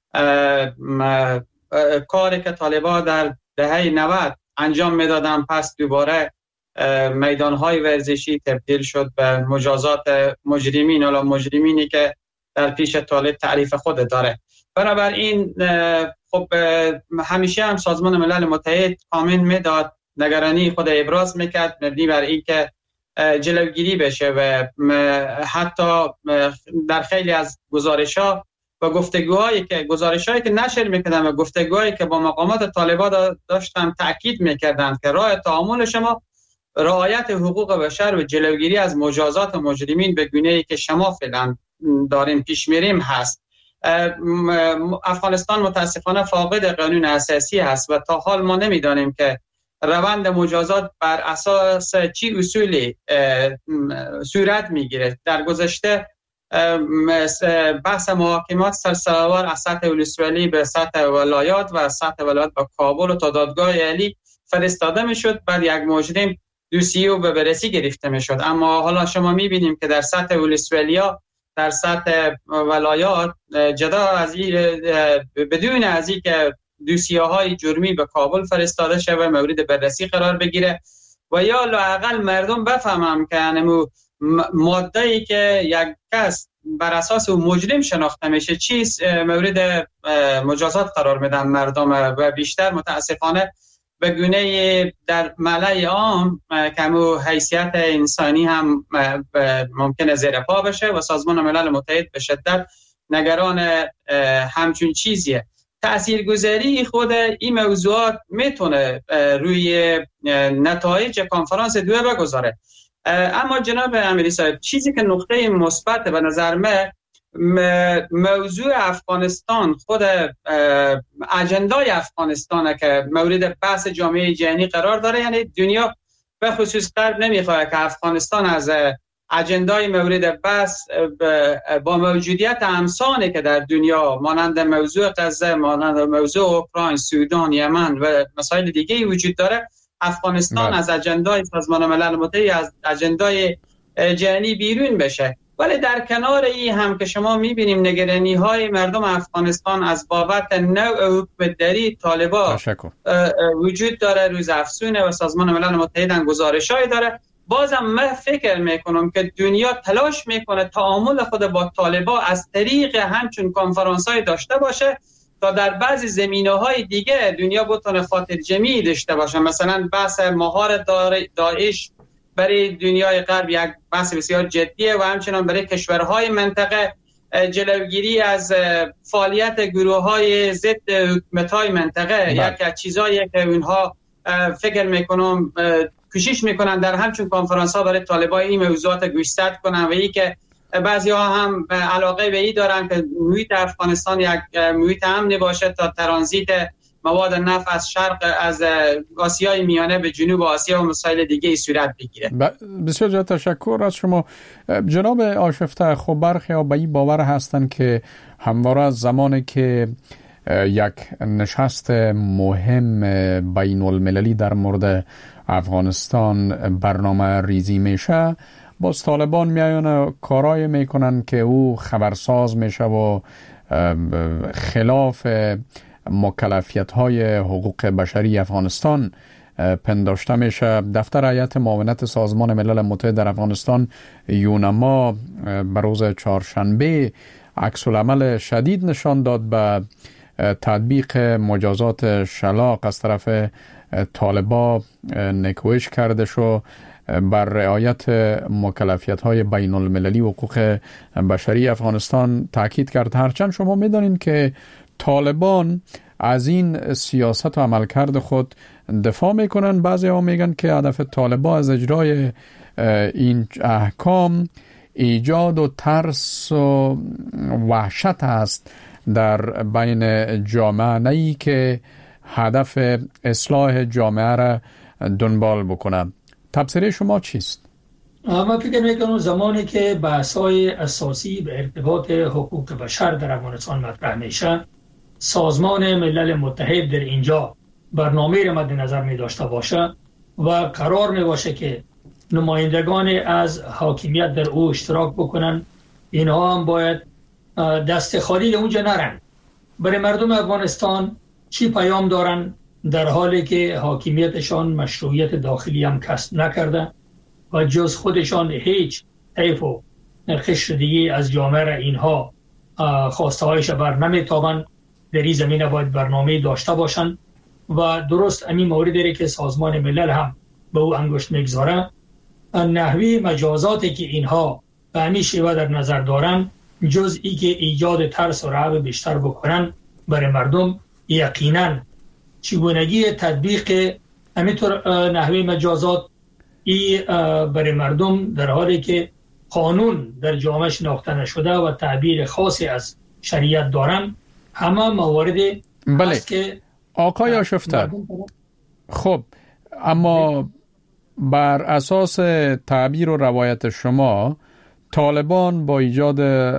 Speaker 8: کاری که طالبان در دهه نود انجام میدادن پس دوباره میدانهای ورزشی تبدیل شد به مجازات مجرمین یا مجرمینی که در پیش طالب تعریف خود داره بنابراین خب همیشه هم سازمان ملل متحد کامل میداد نگرانی خود ابراز میکرد مبنی بر این که جلوگیری بشه و حتی در خیلی از گزارش‌ها و گفتگوهایی که گزارش‌هایی که نشر می‌کردن و گفتگوهایی که با مقامات طالبان داشتن تاکید می‌کردند که راه تعامل شما رعایت حقوق بشر و جلوگیری از مجازات مجرمین به گونه‌ای که شما فعلا دارین پیش میریم هست. افغانستان متاسفانه فاقد قانون اساسی هست و تا حال ما نمی‌دانیم که روند مجازات بر اساس چی اصولی صورت میگیره. در گذشته بحث محاکمات سلسله‌وار از سطح ولسوالی به سطح ولایات و از سطح ولایات به کابل و تا دادگاه عالی فرستاده میشد، بعد یک مجرم دوسیه به بررسی گرفته میشد. اما حالا شما میبینیم که در سطح ولسوالیا، در سطح ولایات جدا از این، بدون از این که دوسیه های جرمی به کابل فرستاده شده مورد بررسی قرار بگیره و یا لااقل مردم بفهمم که انمو ماده ای که یک کس بر اساس اون مجرم شناخته میشه چیز مورد مجازات قرار میدن مردم و بیشتر متاسفانه به گونه در ملأ عام کمو حیثیت انسانی هم ممکنه زیر پا بشه و سازمان ملل متحد به شدت نگران همچون چیزیه. تاثیرگذاری خود این موضوعات میتونه روی نتایج کنفرانس دوئه بگذاره. اما جناب امیری صاحب، چیزی که نقطه مثبت به نظر من موضوع افغانستان، خود اجندای افغانستانه که مورد بحث جامعه جهانی قرار داره. یعنی دنیا به خصوص غرب نمیخواد که افغانستان از اجندای مورد بحث با موجودیت امثالی که در دنیا مانند موضوع غزه، مانند موضوع اوکراین، سودان، یمن و مسائل دیگه وجود داره، افغانستان بله. از اجندای سازمان ملل متحد، از اجندای جهانی بیرون بشه. ولی در کنار این هم که شما میبینیم نگرانی های مردم افغانستان از بابت نوع حکومتداری طالبان وجود داره، روز افزونه و سازمان ملل متحد گزارش های داره. بازم من فکر میکنم که دنیا تلاش میکنه تعامل خود با طالبان از طریق همچون کنفرانس های داشته باشه تا در بعضی زمینه های دیگه دنیا بتونه خاطر جمعی داشته باشه. مثلا بحث مهار داعش برای دنیای غرب یک بحث بسیار جدیه و همچنان برای کشورهای منطقه جلوگیری از فعالیت گروه‌های ضد حکومت‌های منطقه یک از چیزایی که اونها فکر میکنم کوشش میکنن در همچون کنفرانس ها برای طالبان این موضوعات گوشزد کنن و ای که بعضی ها هم علاقه به این دارن که محیط افغانستان یک محیط امنی باشه تا ترانزیت مواد نفت از شرق از آسیای میانه به جنوب آسیا و مسائل دیگه صورت بگیره.
Speaker 4: بسیار زیاد تشکر از شما جناب آشفته. خب برخی ها به این باور هستند که همواره از زمانی که یک نشست مهم بین المللی در مورد افغانستان برنامه ریزی میشه، باز طالبان میایون کارای میکنن که او خبرساز میشه و خلاف مکلفیت های حقوق بشری افغانستان پنداشته میشه. دفتر هیئت معاونت سازمان ملل متحد در افغانستان یونما بر روز چهارشنبه عکس العمل شدید نشان داد به تطبیق مجازات شلاق از طرف طالبان نکوهش کرده شو بر رعایت مکلفیت های بین المللی و حقوق بشری افغانستان تاکید کرد. هرچند شما میدانید که طالبان از این سیاست و عملکرد خود دفاع میکنن. بعضی ها میگن که هدف طالبان از اجرای این احکام ایجاد و ترس و وحشت است در بین جامعه، نه ای که هدف اصلاح جامعه را دنبال بکنه. تفسیر شما چیست؟
Speaker 9: من فکر میکنم زمانی که بحث‌های اساسی به ارتباط حقوق بشر در افغانستان مطرح میشه، سازمان ملل متحد در اینجا برنامه را مد نظر می داشته باشه و قرار می باشه که نمایندگان از حاکمیت در او اشتراک بکنن، اینها هم باید دست خالی اونجا نرن. برای مردم افغانستان چی پیام دارن در حالی که حاکمیتشان مشروعیت داخلی هم کسب نکرده و جز خودشان هیچ طیف و قشر دیگه از جامعه را اینها خواسته هایش بر نمیتابند. در این زمینه باید برنامه داشته باشند و درست همین موردی که سازمان ملل هم به او انگشت میگذاره. نحوی مجازاتی که اینها به همین شیوه در نظر دارن جز ای که ایجاد ترس و رعب بیشتر بکنن برای مردم، یقینا چگونگی تطبیق همینطور نحوی مجازات ای برای مردم در حالی که قانون در جامعه شناخته نشده و تعبیر خاصی از شریعت دارن، همه موارد
Speaker 4: بله.
Speaker 9: است که
Speaker 4: آقای آشفتر، خب اما بر اساس تعبیر و روایت شما طالبان با ایجاد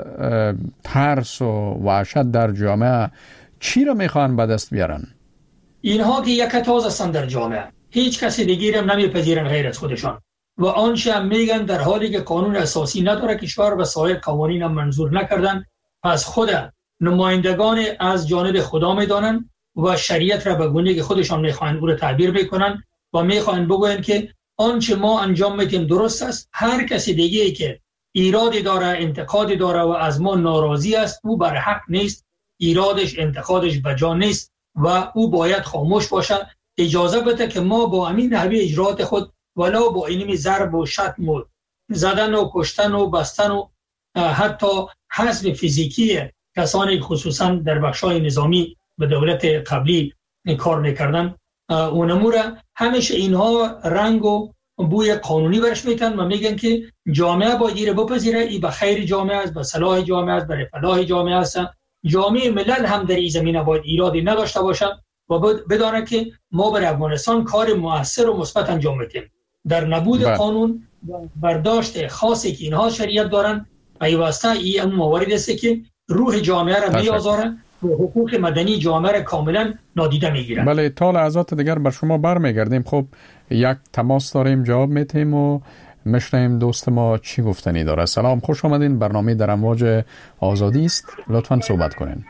Speaker 4: ترس و وحشت در جامعه چی را میخوان به دست بیارن؟
Speaker 9: اینها که یک تاز هستند در جامعه، هیچ کسی دیگری هم نمیپذیرن غیر از خودشان و آنچه هم میگن در حالی که قانون اساسی نداره کشور و سایر قوانین هم منظور نکردن، پس خود نمایندگان از جانب خدا میدانن و شریعت را به گونه‌ای که خودشان میخوان او را تعبیر میکنن و میخوان بگوین که آنچه ما انجام میدیم درست است. هر کسی دیگه‌ای که ایرادی داره، انتقادی داره و از ما ناراضی است، او بر حق نیست، ایرادش انتقادش بجا نیست و او باید خاموش باشه. اجازه بده که ما با همین نحوه اجرات خود ولو با اینمی ضرب و شتم و زدن و کشتن و بستن و حتی حذف فیزیکی کسانی خصوصا در بخشای نظامی به دولت قبلی کار میکردن اونموره، همیشه اینها رنگ و بوی قانونی برش میتن و میگن که جامعه باید ایره بپذیره، ای به خیر جامعه است، به صلاح جامعه است، برای فلاح جامعه است. جامعه ملل هم در این زمینه باید ایرادی نداشته باشه و بدانه که ما برای افغانستان کار مؤثر و مثبت انجام میدیم. در نبود
Speaker 4: بله.
Speaker 9: قانون برداشت خاصی که اینها شریعت دارن پیوسته این اون موارد است که روح جامعه را میآزاره و حقوق مدنی جامعه را کاملا نادیده میگیرن.
Speaker 4: بله، تا لحظات دیگر بر شما برمیگردیم. خب یک تماس داریم، جواب میتیم و مشنیم دوست ما چی گفتنی داره. سلام، خوش آمدین. برنامه در امواج آزادی است، لطفاً صحبت کنین.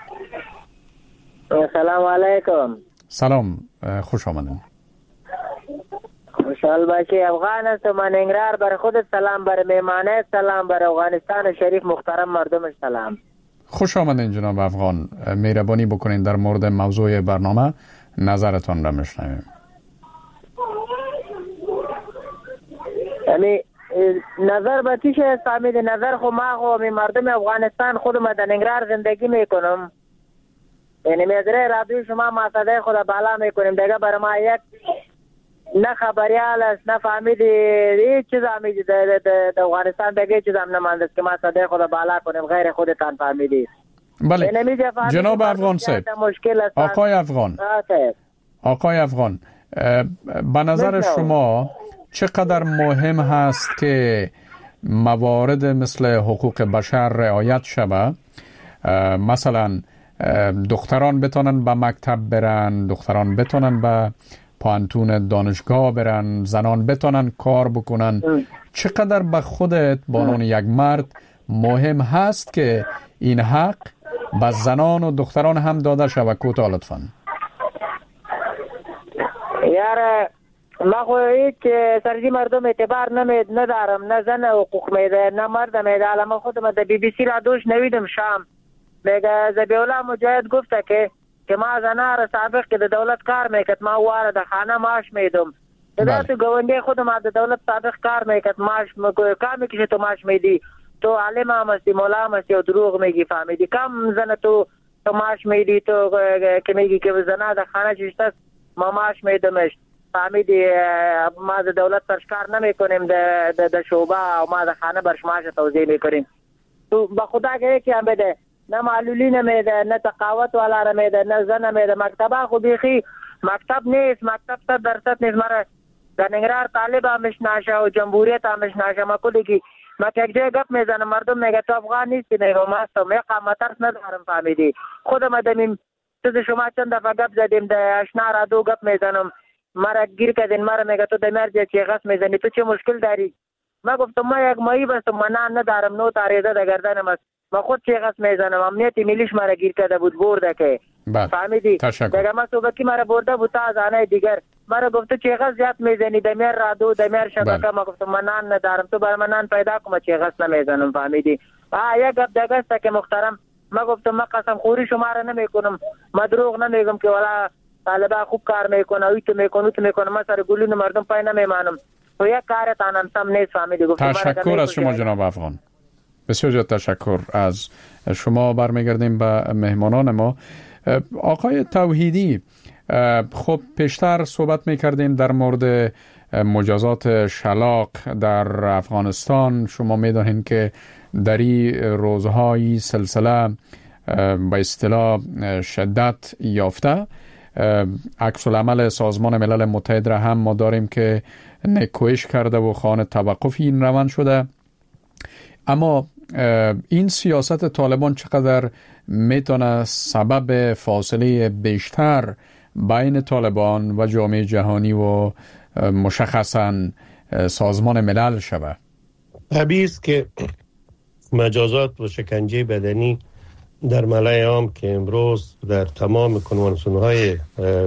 Speaker 12: سلام علیکم.
Speaker 4: سلام، خوش آمدین.
Speaker 12: خوشحال باشی. افغان است من انگرار بر خودت سلام، بر میمانه سلام، بر افغانستان شریف محترم مردمش سلام.
Speaker 4: خوش آمدین جناب افغان. مهربانی بکنین در مورد موضوع برنامه نظرتان را میشنویم.
Speaker 12: یعنی نظر به چیش است امید؟ نظر خو ما خو می مردم افغانستان خود ما در انگرار زندگی میکنم، یعنی میذاره رادیو شما ما صدای خدا بالا میکنیم دیگه بر ما یک نه خبریال است نه فهمیدی هیچ چیز امیدی در افغانستان دیگه چیز هم نمانده که ما صدای خدا بالا کنیم غیر خودتان فهمیدی.
Speaker 4: بله جناب افغان صاحب، آقای افغان آقای افغان به نظر شما چقدر مهم هست که موارد مثل حقوق بشر رعایت شود؟ مثلا دختران بتونن به مکتب برن، دختران بتونن به پانتون دانشگاه برن، زنان بتونن کار بکنن. چقدر به خودت به عنوان یک مرد مهم هست که این حق به زنان و دختران هم داده شود؟ کوتاه لطفاً.
Speaker 12: یار ما خو هیچ سرزی مردم اعتبار نمید ندارم، نه زن حقوق میده نه مرد میده. الان خودم در بی بی سی را دوش نویدم شام میگه زبیولا مجاهد گفته که که ما زنها را سابق که در دولت کار میکرد ما واره در خانه معاش میدم. در تو گونده خودم در دولت سابق کار میکرد معاش کار میکشه تو معاش میدی، تو علم هم هستی مولا هم هستی و دروغ میگی فهمیدی. کم زن تو تو معاش میدی تو که میگی که زنها در خانه چیشت ما معاش میدمش فهمیدی. ما در دولت سرش کار نمی کنیم در شعبه و ما در خانه برش معاش توضیح میکنیم. تو به خدا که یکی هم بده نه معلولی نمیده نه تقاوت والا نمیده نه زن نمیده. مکتبه خو بیخی مکتب نیست، مکتب صد درصد نیست. مرا در نگرار طالب همش ناشه و جمهوریت همش ناشه. ما کلی که ما که یک جای گپ میزنم مردم میگه تو افغان نیستی، میگه ما هستم. یک قامترس ندارم فهمیدی. خودم دمیم تو شما چند دفعه گپ زدیم در اشنا را دو گپ میزنم مرا گیر کردین، مرا میگه تو دمیر جای چی غس میزنی، تو چه مشکل داری؟ ما گفتم ما یک مایی بستم منان ندارم، نو تاریده در گردنم است، ما خود چه غس میزنم. امنیتی ملیش مرا گیر کرده بود برده که فهمیدی. دیگه ما صبحی مرا برده بود تا از آنه دیگر مرا گفت چه غس زیاد میزنی دمیر رادو دمیر شبکه. ما گفتم منان ندارم، تو برای منان پیدا کن چه غس نمیزنم فهمیدی. آ یک گپ دیگه است که محترم ما گفتم ما قسم خوری شما را نمیکنم، ما دروغ نمیگم که والا طالبا خوب کار میکنه، اویت میکنه اویت میکنه. ما سر گلون مردم پای نمیمانم. و یک کارتان هم تم نیست فهمیدی.
Speaker 4: تشکر از شما جناب افغان، بسیار زیاد تشکر از شما. برمیگردیم به مهمانان ما. آقای توحیدی، خب پیشتر صحبت میکردیم در مورد مجازات شلاق در افغانستان. شما میدانید که در این روزهای سلسله به اصطلاح شدت یافته. عکس العمل سازمان ملل متحد را هم ما داریم که نکوهش کرده و خواهان توقف این روند شده. اما این سیاست طالبان چقدر میتونه سبب فاصله بیشتر بین طالبان و جامعه جهانی و مشخصاً سازمان ملل شود؟
Speaker 7: طبیعی است که مجازات و شکنجه بدنی در ملأ عام که امروز در تمام کنوانسیون‌های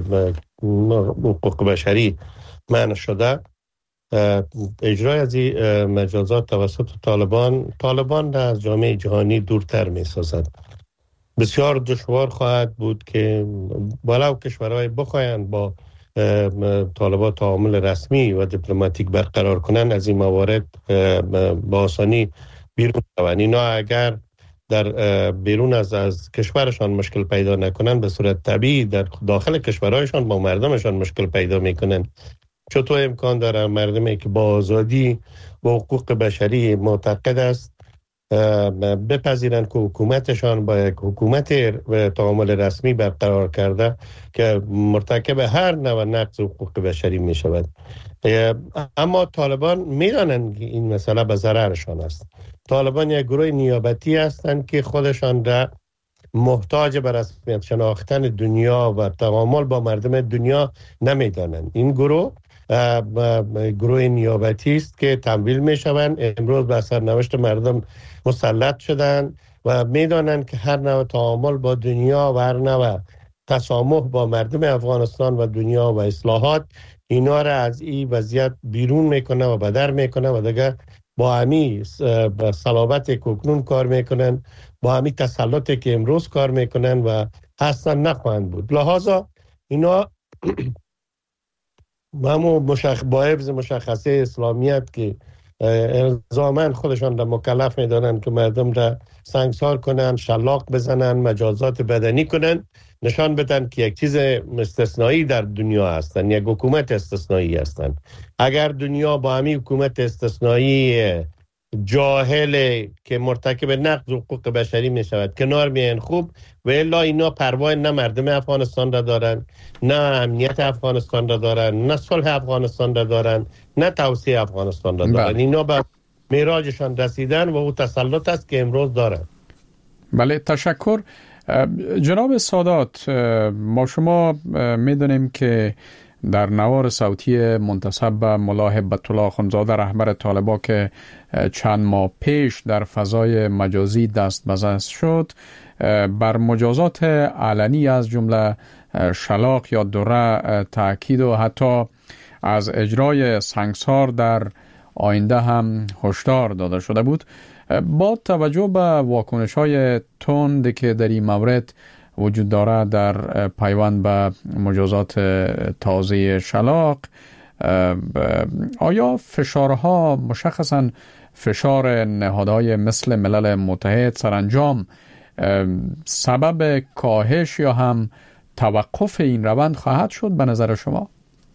Speaker 7: حقوق بشری منع شده، اجرای از این مجازات توسط طالبان طالبان را از جامعه جهانی دورتر می سازد. بسیار دشوار خواهد بود که بالا و کشورهای بخواهند با طالبان تعامل رسمی و دیپلماتیک برقرار کنند، از این موارد با آسانی بیرون شوند. اینا اگر در بیرون از از کشورشان مشکل پیدا نکنند، به صورت طبیعی در داخل کشورهایشان با مردمشان مشکل پیدا میکنند. چطور امکان داره مردمی که با آزادی و حقوق بشری معتقد است بپذیرند که حکومتشان با یک حکومت تعامل رسمی برقرار کرده که مرتکب هر نوع نقض حقوق بشری می شود؟ اما طالبان میدانند که این مسئله به ضررشان است. طالبان یک گروه نیابتی هستند که خودشان را محتاج به رسمیت شناختن دنیا و تعامل با مردم دنیا نمیدانند. این گروه گروه نیابتی است که تمویل می شوند، امروز به سرنوشت مردم مسلط شدند و میدانند که هر نوع تعامل با دنیا و هر نوع تسامح با مردم افغانستان و دنیا و اصلاحات اینا را از این وضعیت بیرون میکنه و بدر میکنه و دیگه با همی صلابت کوکنون کار میکنن، با همی تسلطی که امروز کار میکنن و اصلا نخواهند بود. لحاظا اینا همون مشخ... با حفظ مشخصه اسلامیت که الزاماً خودشان را مکلف میدانند که مردم را سنگسار کنن، شلاق بزنن، مجازات بدنی کنن، نشان بدن که یک چیز استثنایی در دنیا هستن، یک حکومت استثنایی هستن. اگر دنیا با همین حکومت استثنایی جاهل که مرتکب نقض حقوق بشری می شود کنار میان خوب، و الا اینا پروا نه مردم افغانستان را دارن، نه امنیت افغانستان را دارن، نه صلح افغانستان را دارن، نه توسعه افغانستان را دارن. اینا به میراجشان رسیدن و او تسلط است که امروز دارن.
Speaker 4: بله، تشکر. جناب سادات، ما شما میدونیم که در نوار صوتی منتسب به ملا هبت الله اخندزاده رهبر طالبان که چند ماه پیش در فضای مجازی دست بزد شد، بر مجازات علنی از جمله شلاق یا دره تاکید و حتی از اجرای سنگسار در آینده هم هشدار داده شده بود. با توجه به واکنش‌های تند که در این مورد وجود دارد در پیوند به مجازات تازه شلاق، آیا فشارها مشخصاً فشار نهادهای مثل ملل متحد سرانجام سبب کاهش یا هم توقف این روند خواهد شد به نظر شما؟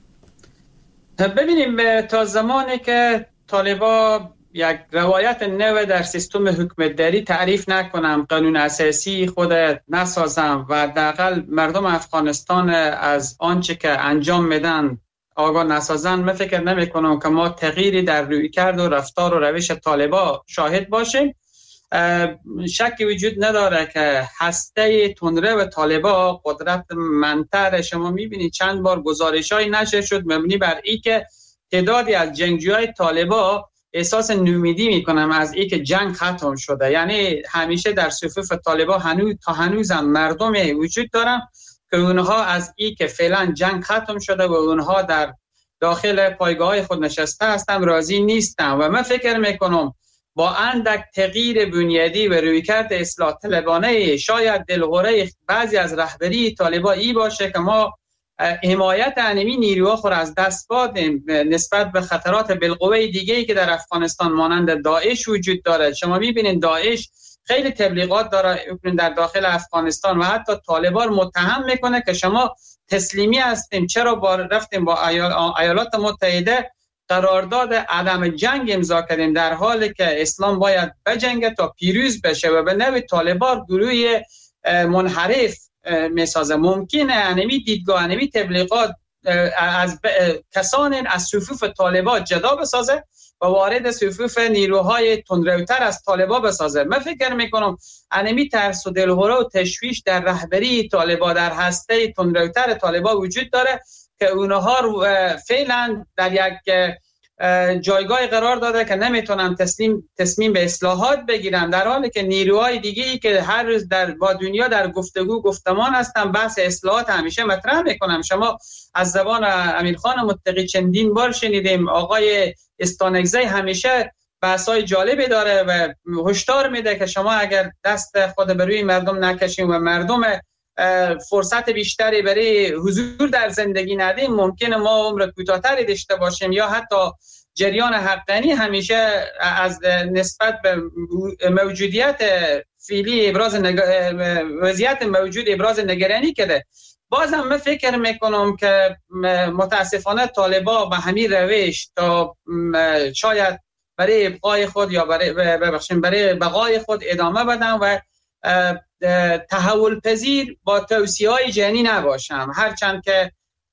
Speaker 8: ببینیم تا زمانی که طالبان یک روایت نو در سیستم حکومتداری تعریف نکنم، قانون اساسی خود نسازم و حداقل مردم افغانستان از آنچه که انجام میدن آگاه نسازن، من فکر نمی کنم که ما تغییری در رویکرد و رفتار و روش طالبان شاهد باشیم. شکی وجود نداره که هسته تندرو و طالبان قدرت منتر. شما میبینید چند بار گزارش‌های نشر شد مبنی بر این که تعدادی از جنگجوهای طالبان احساس نومیدی میکنم از این که جنگ ختم شده. یعنی همیشه در صفوف طالبان هنوز تا هنوزم مردم وجود دارن که اونها از این که فعلا جنگ ختم شده و اونها در داخل پایگاه خود نشسته هستن راضی نیستن. و من فکر میکنم با اندک تغییر بنیادی و رویکرد اصلاح طلبانه شاید دلهوره بعضی از رهبری طالبان ای باشه که ما حمایت انمی نیروها خود از دست دادیم نسبت به خطرات بالقوه دیگه‌ای که در افغانستان مانند داعش وجود داره. شما می‌بینید داعش خیلی تبلیغات داره در داخل افغانستان و حتی طالبان متهم میکنه که شما تسلیمی هستیم. چرا با رفتیم با ایالات متحده قرارداد عدم جنگ امضا کردیم در حالی که اسلام باید بجنگه تا پیروز بشه و به نوع طالبان گروه منحرف میسازه. ممکنه انمی دیدگاه انمی تبلیغات از کسان از صفوف طالبان جدا بسازه و وارد صفوف نیروهای تندروتر از طالبان بسازه. من فکر میکنم انمی ترس و دلهوره و تشویش در رهبری طالبان در هسته تندروتر طالبان وجود داره که اونها فعلا در یک جایگاه قرار داده که نمیتونن تسلیم تصمیم به اصلاحات بگیرن، در حالی که نیروهای دیگه‌ای که هر روز در با دنیا در گفتگو گفتمان هستن بحث اصلاحات همیشه مطرح میکنم. شما از زبان امیرخان متقی چندین بار شنیدیم آقای استانگزی همیشه بحثای جالبی داره و هشدار میده که شما اگر دست خود به روی مردم نکشیم و مردم فرصت بیشتری برای حضور در زندگی ندیم ممکنه ما عمر کوتاه‌تری داشته باشیم یا حتی جریان حقانی همیشه از نسبت به موجودیت فعلی ابراز نگ... وضعیت موجود ابراز نگرانی کرده. بازم من فکر میکنم که متاسفانه طالبان به همین روش تا شاید برای ابقای خود یا برای ببخشید برای بقای خود ادامه بدن و تحول پذیر با توصیه‌های جهانی نباشم، هرچند که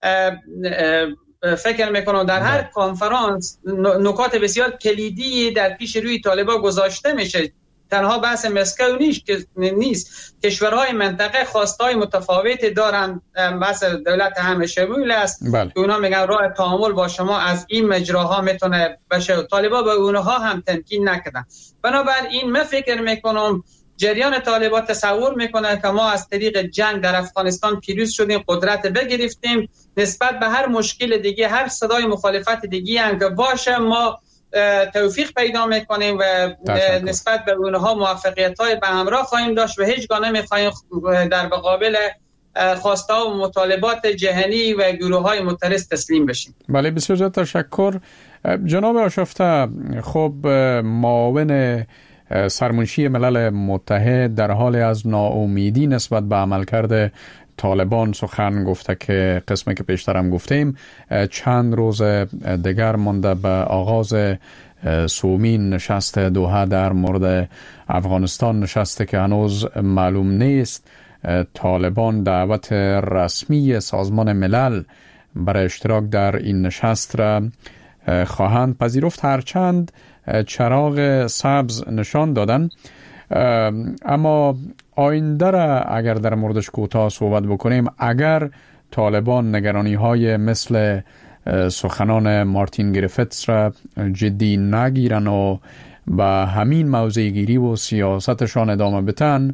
Speaker 8: فکر میکنم در هر کنفرانس نکات بسیار کلیدی در پیش روی طالبان گذاشته میشه. تنها بحث مسکو نیست که نیست کشورهای منطقه خواستهای متفاوتی دارن. بحث دولت همه شمول است که اونا میگن راه تعامل با شما از این مجراها میتونه بشه. طالبان به اونها هم تمکین نکردن. بنابراین من فکر میکنم جریان طالبان تصور میکنه که ما از طریق جنگ در افغانستان پیروز شدیم، قدرت بگرفتیم، نسبت به هر مشکل دیگه هر صدای مخالفت دیگه هم که باشه ما توفیق پیدا میکنیم و نسبت به اونها موفقیت‌های به همراه خواهیم داشت و هیچ گونه نمیخوایم در مقابل خواسته و مطالبات جهانی و گروه‌های معترض تسلیم بشیم.
Speaker 4: بله بسیار زیاد تشکر جناب آشفته. خب معاون سرمنشی ملل متحد در حال از ناامیدی نسبت به عملکرد طالبان سخن گفته که قسمی که پیشترم گفتیم چند روز دیگر مانده به آغاز سومین نشست دوحه در مورد افغانستان، نشسته که هنوز معلوم نیست طالبان دعوت رسمی سازمان ملل برای اشتراک در این نشست را خواهند پذیرفت، هرچند چراغ سبز نشان دادن. اما آینده را اگر در موردش کوتاه صحبت بکنیم، اگر طالبان نگرانی های مثل سخنان مارتین گریفتس را جدی نگیرن و به همین موضع گیری و سیاستشان ادامه بدن،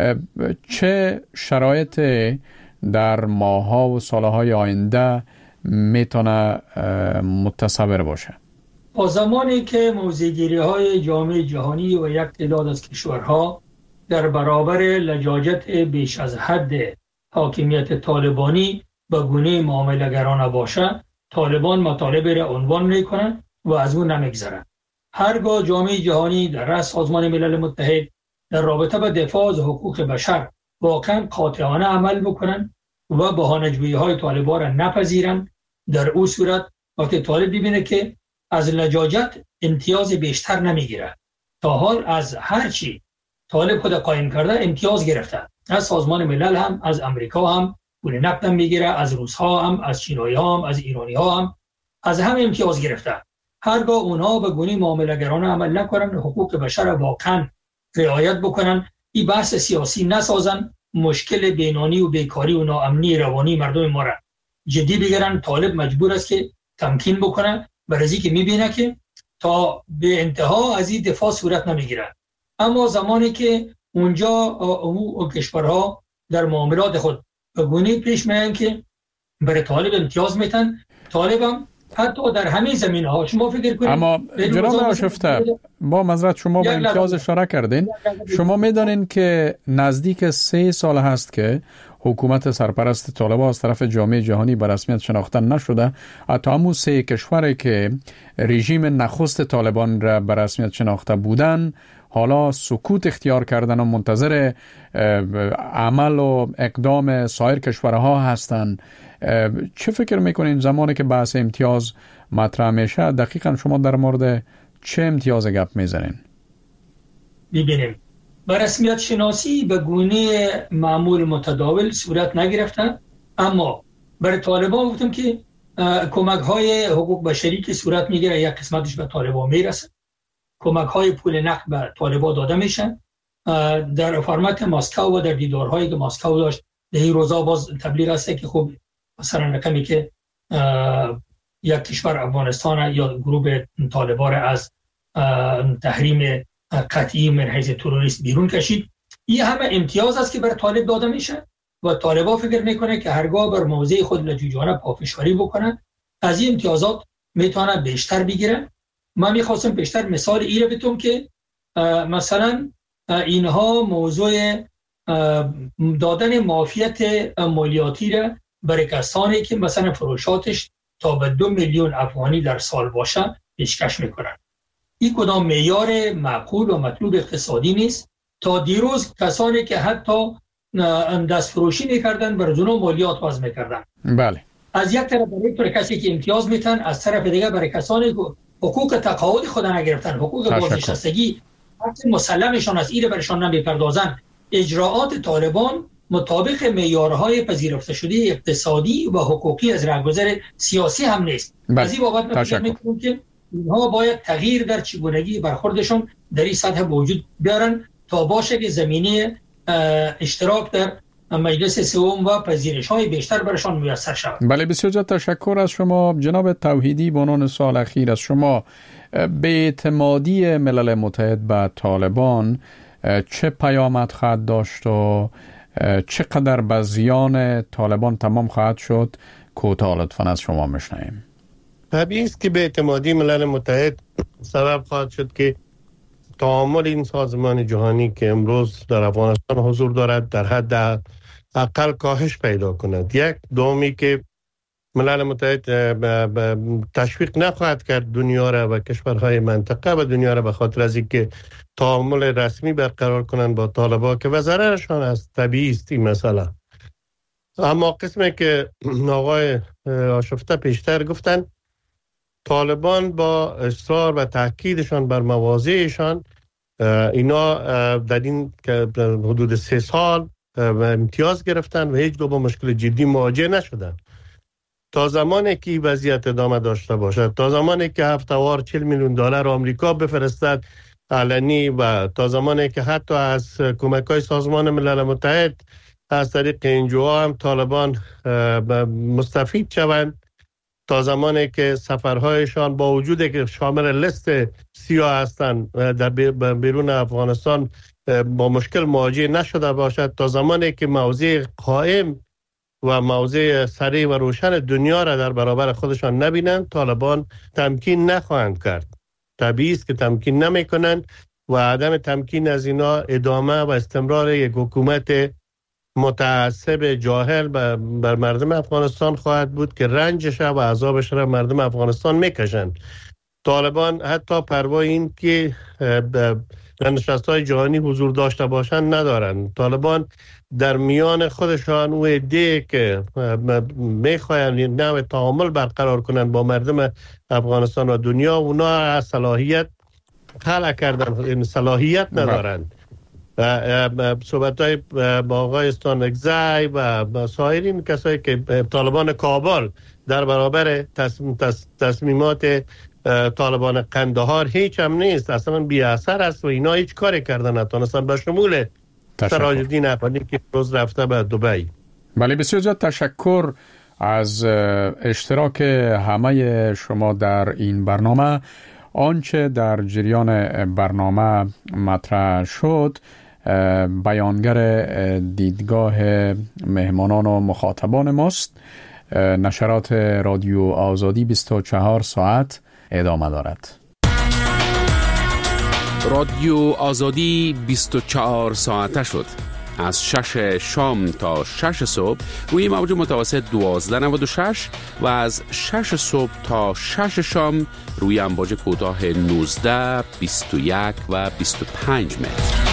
Speaker 4: چه شرایط در ماه‌ها و سالهای آینده میتونه متصور باشه؟
Speaker 9: با زمانی که موضع‌گیری های جامعه جهانی و یک تعداد از کشورها در برابر لجاجت بیش از حد حاکمیت طالبانی به گونه معامله‌گرانه باشه، طالبان مطالب را عنوان میکنند و از اون نمیگذرند. هرگاه جامعه جهانی در رأس سازمان ملل متحد در رابطه با دفاع از حقوق بشر واقعا قاطعانه عمل بکنند و بهانه‌جویی های طالبان را نپذیرند، در اون صورت وقتی طالب ببینه که از لجاجت امتیاز بیشتر نمیگیره، تا حال از هر چی طالب خود قایم کرده امتیاز گرفته، از سازمان ملل هم، از امریکا هم پول نقد هم میگیره، از روس ها هم، از چینایی ها هم، از ایرانی ها هم، از همه امتیاز گرفته. هرگاه اونها به گونه معامله گرانه عمل نکنن، حقوق بشر واقعا رعایت بکنن، این بحث سیاسی نسازن، مشکل بینانی و بیکاری و ناامنی روانی مردم ما را جدی بگیرن، طالب مجبور است که تمکین بکنه، برای که میبینه که تا به انتها از این دفاع صورت نمیگیره. اما زمانی که اونجا اون کشورها در معاملات خود به گونه پیش میان که برای طالب امتیاز میتن، طالب هم حتی در همین زمینه‌ها شما فکر کنید.
Speaker 4: اما جناب آشفته، با معذرت شما به امتیاز اشاره کردین. شما میدانین که نزدیک سه سال هست که حکومت سرپرست طالبان از طرف جامعه جهانی به رسمیت شناخته نشده. حتی همون سه کشوری که رژیم نخست طالبان را به رسمیت شناخته بودن حالا سکوت اختیار کردن و منتظر عمل و اقدام سایر کشورها هستند. چه فکر میکنین زمانی که بحث امتیاز مطرح میشه دقیقا شما در مورد چه امتیاز گپ میزنین؟
Speaker 9: ببینیم به رسمیت شناسی به گونه معمول متداول صورت نگرفتن، اما برای طالبان گفتم که کمک های حقوق بشری که صورت میگیره یک قسمتش به طالبان میرسه، کمک های پول نقد به طالبان داده میشن. در فرمت مسکو و در دیدارهایی که مسکو داشت در این روزا باز تبلیغ است که خب مثلا رقمی که یک کشور افغانستان یا گروه طالبان از تحریم قطعی من حیث تروریست بیرون کشید، این همه امتیاز است که بر طالب داده میشه و طالبان فکر میکنه که هرگاه بر موضع خود لجوجانه پافشاری بکنن از این امتیازات میتونه بیشتر بگیرن. من میخواستم بیشتر مثال ای رو بتونم که مثلا اینها موضوع دادن معافیت مالیاتی را برای کسانی که مثلا فروشاتش تا به دو میلیون افغانی در سال باشه پیشکش میکنن. این کدام معیار معقول و مطلوب اقتصادی نیست. تا دیروز کسانی که حتی دست فروشی میکردن بر جنو مالیات وضع میکردن.
Speaker 4: بله.
Speaker 9: از یک طرف برای طور کسی که امتیاز میتن، از طرف دیگه برای کسانی که حقوق تقاعد خود نگرفتن، حقوق بازنشستگی حتی مسلمشان از ایره برشان نمیپردازن. اجراعات طالبان مطابق معیارهای پذیرفته شده اقتصادی و حقوقی از راهگذر سیاسی هم نیست.
Speaker 4: بله.
Speaker 9: از این بابت من فکر می‌کنم که اینها باید تغییر در چگونگی برخوردشون در این سطح وجود بیارن تا باشه که زمینه اشتراک در مجلس سوم و پذیرش‌های بیشتر برشان میسر شود.
Speaker 4: بله، بسیار زیاد تشکر از شما جناب توحیدی. به عنوان سوال اخیر از شما، بی‌اعتمادی ملل متحد به طالبان چه پیامد خواهد داشت و چقدر به زیان طالبان تمام خواهد شد؟ کوتاه لطفاً از شما میشنویم.
Speaker 7: طبیعی است که بی‌اعتمادی ملل متحد سبب خواهد شد که تعامل این سازمان جهانی که امروز در افغانستان حضور دارد در حد اقل کاهش پیدا کند. یک دومی که ملل متحد تشویق نخواهد کرد دنیا را و کشورهای منطقه و دنیا را به خاطر از اینکه تعامل رسمی برقرار کنند با طالبان که و ضررشان است. طبیعی است این مسئله. اما قسمی که آقای آشفته پیشتر گفتن، طالبان با اصرار و تاکیدشان بر مواضعشان اینا در این حدود سه سال امتیاز گرفتن و هیچ دو با مشکل جدی مواجه نشدن. تا زمانی که وضعیت ادامه داشته باشد، تا زمانی که هفته‌وار چهل میلیون دلار آمریکا بفرستد علنی و تا زمانی که حتی از کمک‌های سازمان ملل متحد از طریق انجوها هم طالبان مستفید شوند، تا زمانی که سفرهایشان با وجود که شامل لیست سیاه هستند در بیرون افغانستان با مشکل مواجه نشده باشد، تا زمانی که موضع قائم و موضع سریع و روشن دنیا را در برابر خودشان نبینند، طالبان تمکین نخواهند کرد. طبیعی است که تمکین نمیکنند و عدم تمکین از اینا ادامه و استمرار یک حکومت متعصب جاهل بر مردم افغانستان خواهد بود که رنجش و عذابش را مردم افغانستان میکشند. طالبان حتی پروا این که در نشست‌های جهانی حضور داشته باشند ندارند. طالبان در میان خودشان و ایده که میخواهند نوع تعامل برقرار کنند با مردم افغانستان و دنیا، اونا از صلاحیت خلق کردن، این صلاحیت ندارند. صحبت‌های با آقای استانکزی و سایر کسایی که طالبان کابل در برابر تصمیمات طالبان قندهار هیچ هم نیست، اصلا بی اثر است و اینا هیچ کاری کردن نتونستن، به شمول سراج الدین افغانی که روز رفته به دبی.
Speaker 4: بله، بسیار زیاد تشکر از اشتراک همه شما در این برنامه. آنچه در جریان برنامه مطرح شد بیانگر دیدگاه مهمانان و مخاطبان ماست. نشرات رادیو آزادی بیست و چهار ساعت ادامه دارد.
Speaker 13: رادیو آزادی بیست و چهار ساعته شد. از شش شام تا شش صبح روی موج متوسط دوازده نود و شش و از شش صبح تا شش شام روی امواج کوتاه نوزده، بیست و یک و بیست و پنج متر.